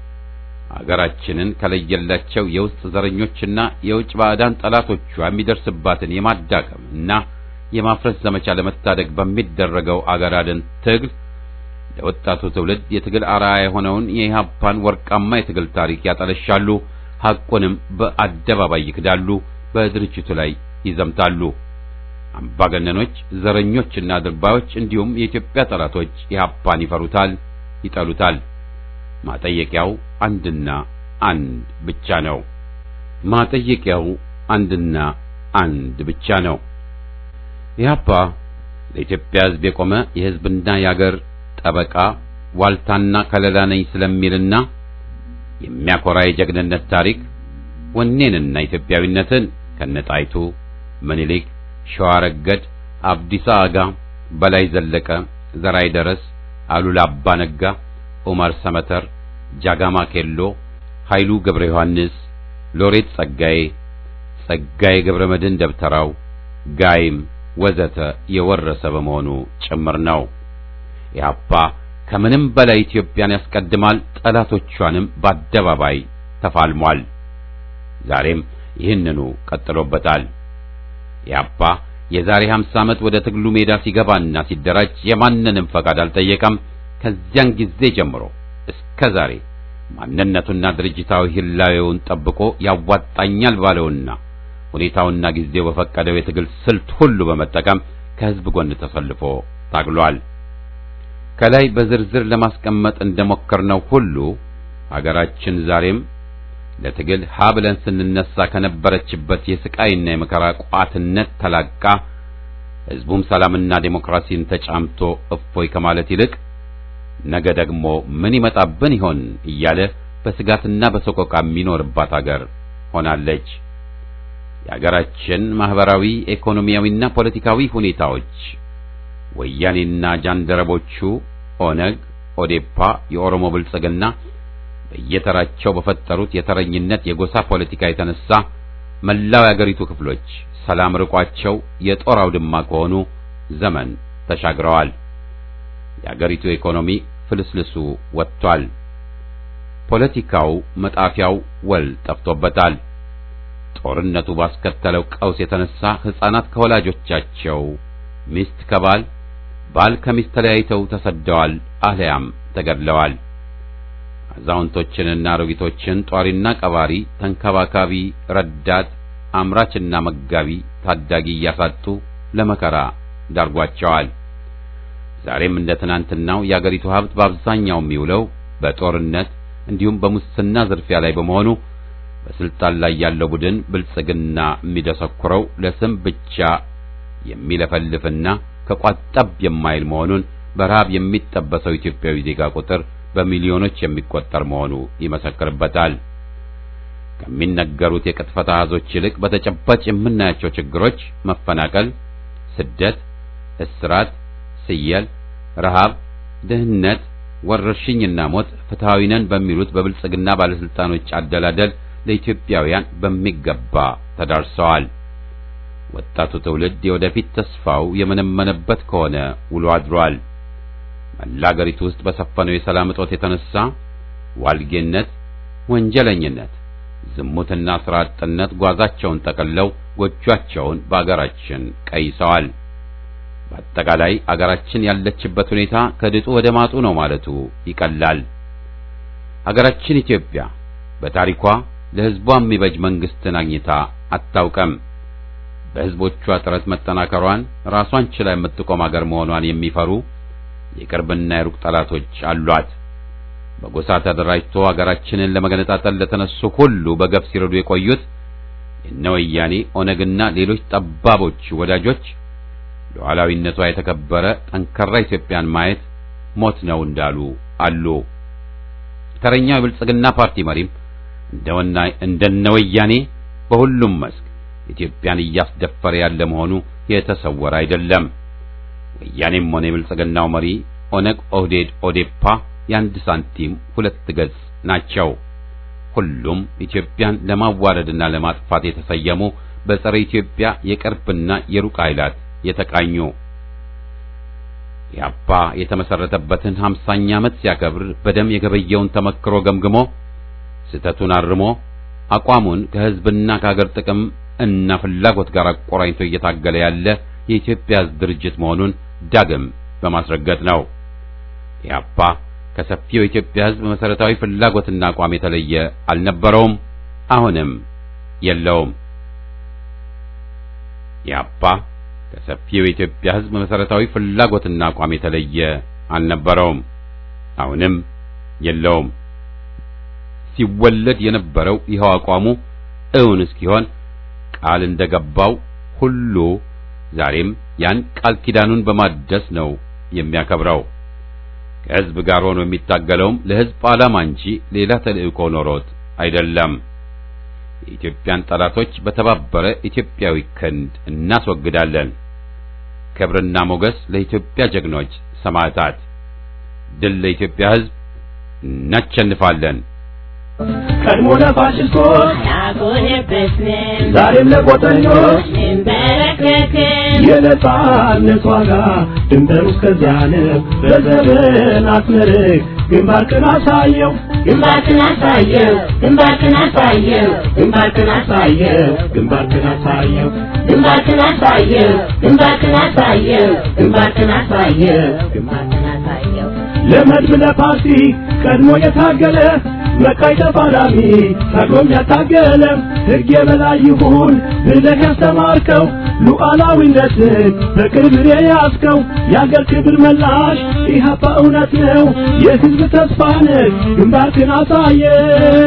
አገራችንን ከለየላቸው የውስጥ ዘረኞችና የውጭ ባዕዳን ጠላቶቿ የሚደርስባትን የማዳከም እና የማፍረስ ዘመቻ ለመታደግ በሚደረገው አገር አድን ትግል ለወጣቱ ትውልድ የትግል አርአያ የሆነውን የኢህአፓን ወርቃማ የትግል ታሪክ ያጠለሻሉ። ሐቁንም በአደባባይ ይክዳሉ። በድርጅቱ ላይ ይዘምታሉ። አምባገነኖች፣ ዘረኞችና ድርባዮች እንዲሁም የኢትዮጵያ ጠላቶች ኢህአፓን ይፈሩታል፣ ይጠሉታል። ማጠየቂያው አንድና አንድ ብቻ ነው። ማጠየቂያው አንድና አንድ ብቻ ነው። ኢህአፓ ለኢትዮጵያ ሕዝብ የቆመ የሕዝብና የአገር ጠበቃ ዋልታና ከለላ ነኝ ስለሚልና የሚያኮራ የጀግንነት ታሪክ ወኔንና ኢትዮጵያዊነትን ከነጣይቱ ምኒልክ፣ ሸዋረገድ፣ አብዲሳ አጋ፣ በላይ ዘለቀ፣ ዘራይ ደረስ፣ አሉላ አባ ነጋ፣ ዑመር ሰመተር፣ ጃጋማ ኬሎ፣ ኃይሉ ገብረ ዮሐንስ፣ ሎሬት ጸጋዬ፣ ጸጋዬ ገብረ መድህን ደብተራው፣ ጋይም ወዘተ የወረሰ በመሆኑ ጭምር ነው። ኢህአፓ ከምንም በላይ ኢትዮጵያን ያስቀድማል፣ ጠላቶቿንም በአደባባይ ተፋልሟል። ዛሬም ይህንኑ ቀጥሎበታል። ኢህአፓ የዛሬ ሃምሳ ዓመት ወደ ትግሉ ሜዳ ሲገባና ሲደራጅ የማንንም ፈቃድ አልጠየቀም። ከዚያን ጊዜ ጀምሮ እስከ ዛሬ ማንነቱና ድርጅታዊ ህላዌውን ጠብቆ ያዋጣኛል ባለውና ሁኔታውና ጊዜው በፈቀደው የትግል ስልት ሁሉ በመጠቀም ከህዝብ ጎን ተሰልፎ ታግሏል። ከላይ በዝርዝር ለማስቀመጥ እንደሞከርነው ሁሉ ሀገራችን ዛሬም ለትግል ሀ ብለን ስንነሳ ከነበረችበት የስቃይና የመከራ ቋትነት ተላቃ ህዝቡም ሰላምና ዴሞክራሲን ተጫምቶ እፎይ ከማለት ይልቅ ነገ ደግሞ ምን ይመጣብን ይሆን እያለ በስጋትና በሰቆቃ የሚኖርባት ሀገር ሆናለች። የሀገራችን ማህበራዊ፣ ኢኮኖሚያዊና ፖለቲካዊ ሁኔታዎች ወያኔና ጃንደረቦቹ ኦነግ፣ ኦዴፓ፣ የኦሮሞ ብልጽግና በየተራቸው በፈጠሩት የተረኝነት የጎሳ ፖለቲካ የተነሳ መላው የአገሪቱ ክፍሎች ሰላም ርቋቸው የጦር አውድማ ከሆኑ ዘመን ተሻግረዋል። የአገሪቱ ኢኮኖሚ ፍልስልሱ ወጥቷል። ፖለቲካው መጣፊያው ወል ጠፍቶበታል። ጦርነቱ ባስከተለው ቀውስ የተነሳ ሕፃናት ከወላጆቻቸው፣ ሚስት ከባል፣ ባል ከሚስት ተለያይተው ተሰደዋል፣ አልያም ተገድለዋል። አዛውንቶችንና አሮጊቶችን ጧሪና ቀባሪ፣ ተንከባካቢ፣ ረዳት፣ አምራችና መጋቢ፣ ታዳጊ እያሳጡ ለመከራ ዳርጓቸዋል። ዛሬም እንደ ትናንትናው የአገሪቱ ሀብት በአብዛኛው የሚውለው በጦርነት እንዲሁም በሙስና ዝርፊያ ላይ በመሆኑ በስልጣን ላይ ያለው ቡድን ብልጽግና የሚደሰኩረው ለስም ብቻ የሚለፈልፍና ከቋጠብ የማይል መሆኑን በረሃብ የሚጠበሰው ኢትዮጵያዊ ዜጋ ቁጥር በሚሊዮኖች የሚቆጠር መሆኑ ይመሰክርበታል። ከሚነገሩት የቅጥፈት አሃዞች ይልቅ በተጨባጭ የምናያቸው ችግሮች መፈናቀል፣ ስደት፣ እስራት፣ ስየል፣ ረሃብ፣ ድህነት፣ ወረርሽኝና ሞት ፍትሃዊ ነን በሚሉት በብልጽግና ባለስልጣኖች አደላደል ለኢትዮጵያውያን በሚገባ ተዳርሰዋል። ወጣቱ ትውልድ የወደፊት ተስፋው የመነመነበት ከሆነ ውሎ አድሯል። መላ አገሪቱ ውስጥ በሰፈነው የሰላም እጦት የተነሳ ዋልጌነት፣ ወንጀለኝነት፣ ዝሙትና ስራ አጥነት ጓዛቸውን ጠቅልለው ጎጇቸውን በአገራችን ቀይሰዋል። በአጠቃላይ አገራችን ያለችበት ሁኔታ ከድጡ ወደ ማጡ ነው ማለቱ ይቀላል። አገራችን ኢትዮጵያ በታሪኳ ለሕዝቧ የሚበጅ መንግስትን አግኝታ አታውቅም። በሕዝቦቿ ጥረት መጠናከሯን ራሷን ችላ የምትቆም አገር መሆኗን የሚፈሩ የቅርብና የሩቅ ጠላቶች አሏት። በጎሳ ተደራጅቶ ሀገራችንን ለመገነጣጠል ለተነሱ ሁሉ በገፍ ሲረዱ የቆዩት የነ ወያኔ ኦነግና ሌሎች ጠባቦች ወዳጆች ሉዓላዊነቷ የተከበረ ጠንካራ ኢትዮጵያን ማየት ሞት ነው እንዳሉ አሉ። ተረኛው የብልጽግና ፓርቲ መሪም እንደወና እንደነ ወያኔ በሁሉም መስክ ኢትዮጵያን እያስደፈረ ያለ መሆኑ የተሰወረ አይደለም። ወያኔም ሆነ የብልጽግናው መሪ ኦነግ፣ ኦህዴድ፣ ኦዴፓ የአንድ ሳንቲም ሁለት ገጽ ናቸው። ሁሉም ኢትዮጵያን ለማዋረድና ለማጥፋት የተሰየሙ በጸረ ኢትዮጵያ የቅርብና የሩቅ ኃይላት የተቃኙ። ኢህአፓ የተመሰረተበትን ሃምሳኛ ዓመት ሲያከብር በደም የገበየውን ተመክሮ ገምግሞ ስህተቱን አርሞ አቋሙን ከህዝብና ከሀገር ጥቅም እና ፍላጎት ጋር አቆራኝቶ እየታገለ ያለ የኢትዮጵያ ሕዝብ ድርጅት መሆኑን ዳግም በማስረገጥ ነው። ኢህአፓ ከሰፊው የኢትዮጵያ ሕዝብ መሰረታዊ ፍላጎትና አቋም የተለየ አልነበረውም፣ አሁንም የለውም። ኢህአፓ ከሰፊው የኢትዮጵያ ሕዝብ መሰረታዊ ፍላጎትና አቋም የተለየ አልነበረውም፣ አሁንም የለውም። ሲወለድ የነበረው ይኸው አቋሙ እውን እስኪሆን ቃል እንደገባው ሁሉ ዛሬም ያን ቃል ኪዳኑን በማደስ ነው የሚያከብረው። ከሕዝብ ጋር ሆኖ የሚታገለውም ለሕዝብ ዓላማ እንጂ ሌላ ተልእኮ ኖሮት አይደለም። የኢትዮጵያን ጠላቶች በተባበረ ኢትዮጵያዊ ክንድ እናስወግዳለን። ክብርና ሞገስ ለኢትዮጵያ ጀግኖች ሰማዕታት። ድል ለኢትዮጵያ ሕዝብ። እናሸንፋለን። ቀድሞ ለፋሽስቶች ዛሬም ለቆጠኞች የነጻነት ዋጋ ድንበሩ እስከዚያ ነው። በዘመን አትመርቅ ግንባርክን አሳየው ግንባርክን አሳየው ግንባርክን አሳየው ግንባርክን አሳየው ግንባርክን አሳየው ግንባርክን አሳየው ግንባርክን አሳየው ግንባርክን አሳየው ግንባርክን አሳየው ለመድብ ለፓርቲ ቀድሞ የታገለ መቃይ ተፋላሚ ታግሎም ያታገለ ሕግ የበላይ ይሁን ብለህ ያስተማርከው ሉዓላዊነትን በቅርብ የያዝከው የአገር ክብር መላሽ ኢህአፓ እውነት ነው የሕዝብ ተስፋ ነህ። ግንባርክን አሳየው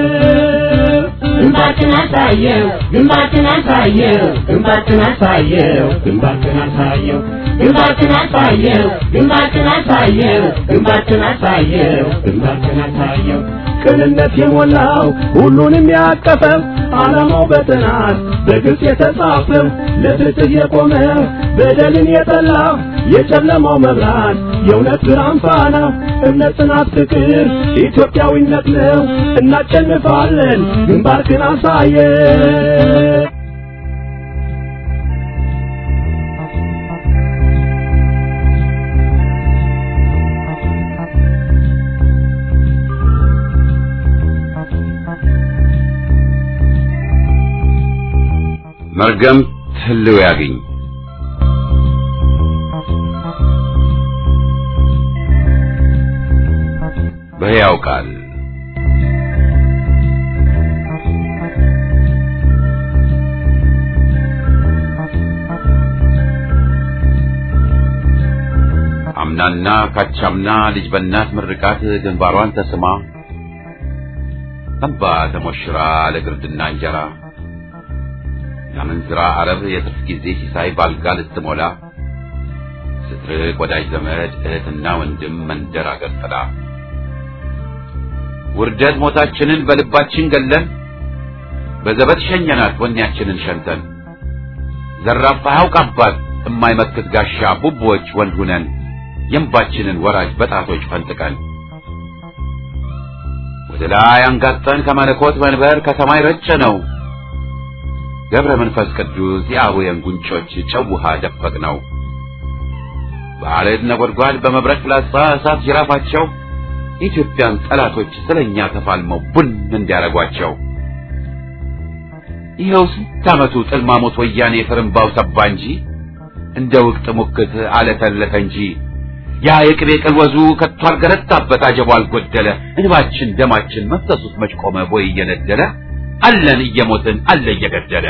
ግንባርክን አሳየው ግንባርክን አሳየው ግንባርክን አሳየው ግንባርክን አሳየው ግንባርክን አሳየው ግንባርክን አሳየው ግንባርክን አሳየው ግንባርክን አሳየው ቅንነት የሞላው ሁሉንም ያቀፈው ዓላማው በጥናት በግልጽ የተጻፈው ለፍትህ የቆመ በደልን የጠላ የጨለማው መብራት የእውነት ብርሃን ፋና እምነት፣ ጽናት፣ ፍቅር ኢትዮጵያዊነት ነው። እናሸንፋለን። ግንባርክን አሳየው። መርገም ህልው ያገኝ በሕያው ቃል አምናና ካቻምና ልጅ በእናት ምርቃት ግንባሯን ተስማ እንባ ተሞሽራ ለግርድና እንጀራ ያመንዝራ አረብ የጥፍ ጊዜ ሲሳይ ባልጋ ልትሞላ ስትርቅ ወዳጅ ዘመድ እህትና ወንድም መንደር አገር ጥላ ውርደት ሞታችንን በልባችን ገለን በዘበት ሸኘናት ወኔያችንን ሸንተን ዘራፍ አውቃባት የማይመክት ጋሻ ቡቦች ወንድ ሁነን የእንባችንን ወራጅ በጣቶች ፈንጥቀን ወደ ላይ አንጋጠን ከመለኮት መንበር ከሰማይ ረጨ ነው ገብረ መንፈስ ቅዱስ ያውየን ጉንጮች ጨውሃ ደፈቅ ነው ባለድ ነጎድጓድ በመብረቅ ፍላጻ እሳት ጅራፋቸው ኢትዮጵያን ጠላቶች ስለኛ ተፋልመው ቡን እንዲያረጓቸው ይኸው ስንት ዓመቱ ጥልማሞት ወያኔ ፍርምባው ሰባ እንጂ እንደ ወቅት ሙክት አለተለተ እንጂ ያ የቅቤ ቅልወዙ ከቶ አልገረታበት አጀቡ አልጎደለ እንባችን ደማችን መፍሰሱት መች ቆመ ቦይ እየነደለ አለን እየሞትን አለ እየገደለ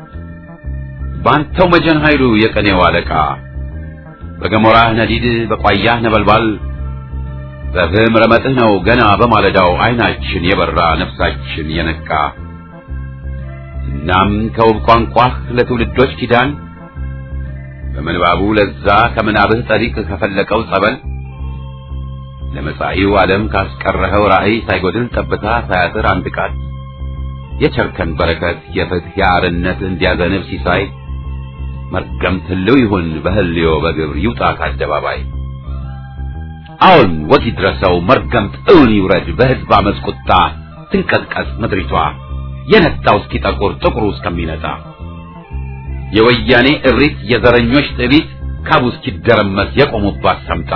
ባንተው መጀን ኃይሉ የቀኔው አለቃ በገሞራህ ነዲድ በቋያህ ነበልባል በፍም ረመጥህ ነው ገና በማለዳው አይናችን የበራ ነፍሳችን የነቃ እናም ከውብ ቋንቋህ ለትውልዶች ኪዳን በመንባቡ ለዛ ከምናብህ ጠሪቅ ከፈለቀው ጸበል ለመጻኢው ዓለም ካስቀረኸው ራእይ ሳይጎድል ጠብታ ሳያጥር አንድ ቃል የቸርከን በረከት የፍትህ የአርነት እንዲያዘንብ ሲሳይ መርገም ትልው ይሁን በህልዮ በግብር ይውጣ ከአደባባይ አሁን ወግ ይድረሰው መርገም ጥውን ይውረድ በህዝብ አመፅ ቁጣ ትንቀጥቀጥ ምድሪቷ የነጣው እስኪጠቁር ጥቁሩ እስከሚነጣ የወያኔ እሪት የዘረኞች ጥቢት ካቡ እስኪደረመስ የቆሙባት ሰምታ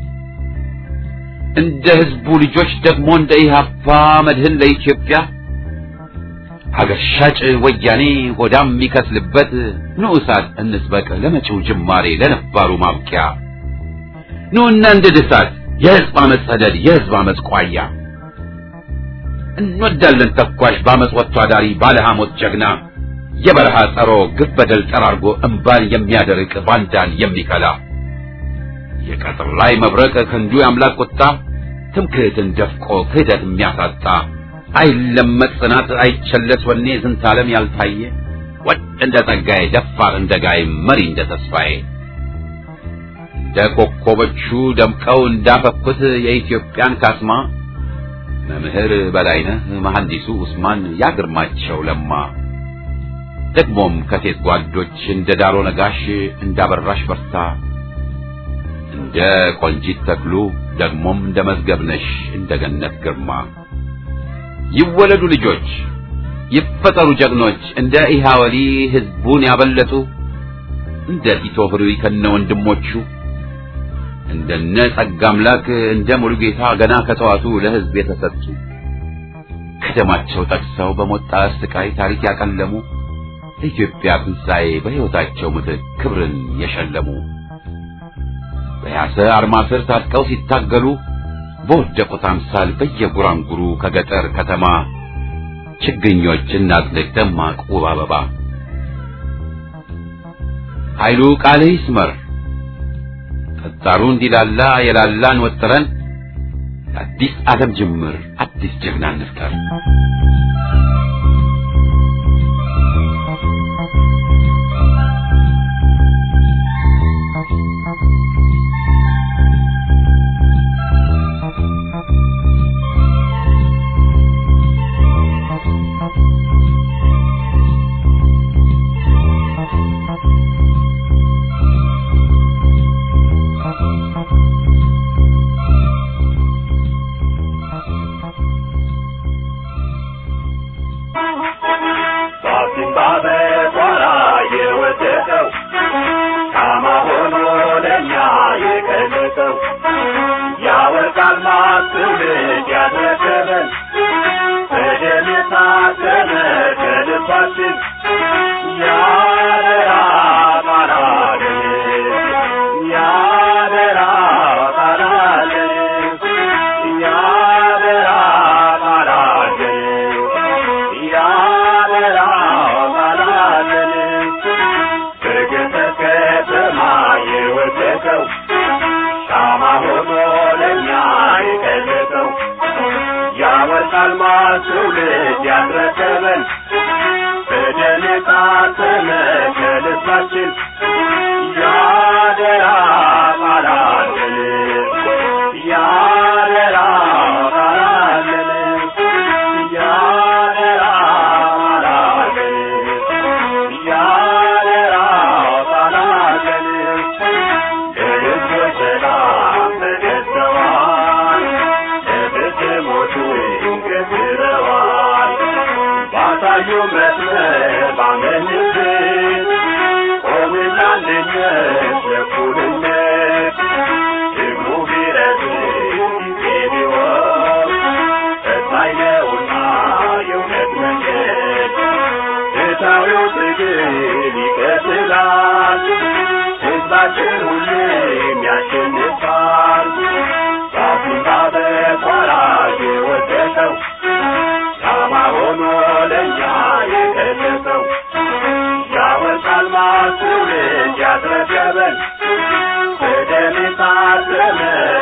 እንደ ህዝቡ ልጆች ደግሞ እንደ ኢህአፓ መድህን ለኢትዮጵያ ሀገር ሻጭ ወያኔ ሆዳም የሚከስልበት ንዑሳት እንስበቅ ለመጪው ጅማሬ ለነባሩ ማብቂያ ኑና እንደ ድሳት የህዝብ አመፅ ሰደድ የህዝብ አመፅ ቋያ እንወዳለን ተኳሽ በአመፅ ወጥቶ አዳሪ ባለ ሐሞት ጀግና የበረሃ ጸሮ ግፍ በደል ጠራርጎ እንባን የሚያደርቅ ባንዳን የሚከላ የቀጥር ላይ መብረቅ ክንዱ ያምላክ ቁጣ ትምክህትን ደፍቆ ክህደት የሚያሳጣ አይለመጥ ጽናት አይቸለስ ወኔ ዝንታለም ያልታየ ወጥ እንደ ጸጋዬ ደፋር እንደ ጋይ መሪ እንደ ተስፋዬ እንደ ኮከቦቹ ደምቀው እንዳፈኩት የኢትዮጵያን ካስማ መምህር በላይነህ መሐንዲሱ ኡስማን ያግርማቸው ለማ ደግሞም ከሴት ጓዶች እንደ ዳሮ ነጋሽ እንዳበራሽ በርታ እንደ ቆንጂት ተክሉ ደግሞም እንደ መዝገብነሽ እንደ ገነት ግርማ ይወለዱ ልጆች ይፈጠሩ ጀግኖች እንደ ኢሃወሊ ህዝቡን ያበለጡ እንደ ቲቶ ፍሩይ ከነ ወንድሞቹ እንደነ ጸጋ አምላክ እንደ ሙሉጌታ ገና ከተዋቱ ለህዝብ የተሰጡ ከደማቸው ጠቅሰው በሞጣ ስቃይ ታሪክ ያቀለሙ ኢትዮጵያ ትንሣኤ በሕይወታቸው ምትክ ክብርን የሸለሙ በያሰ አርማ ስር ታጥቀው ሲታገሉ በወደቁት አምሳል በየጉራንጉሩ ከገጠር ከተማ ችግኞች እናጥልቅ ደማቅ ውብ አበባ ኃይሉ ቃል ይስመር ጠጣሩ እንዲላላ የላላን ወጥረን አዲስ ዓለም ጅምር አዲስ ጀግና እንፍጠር Alma,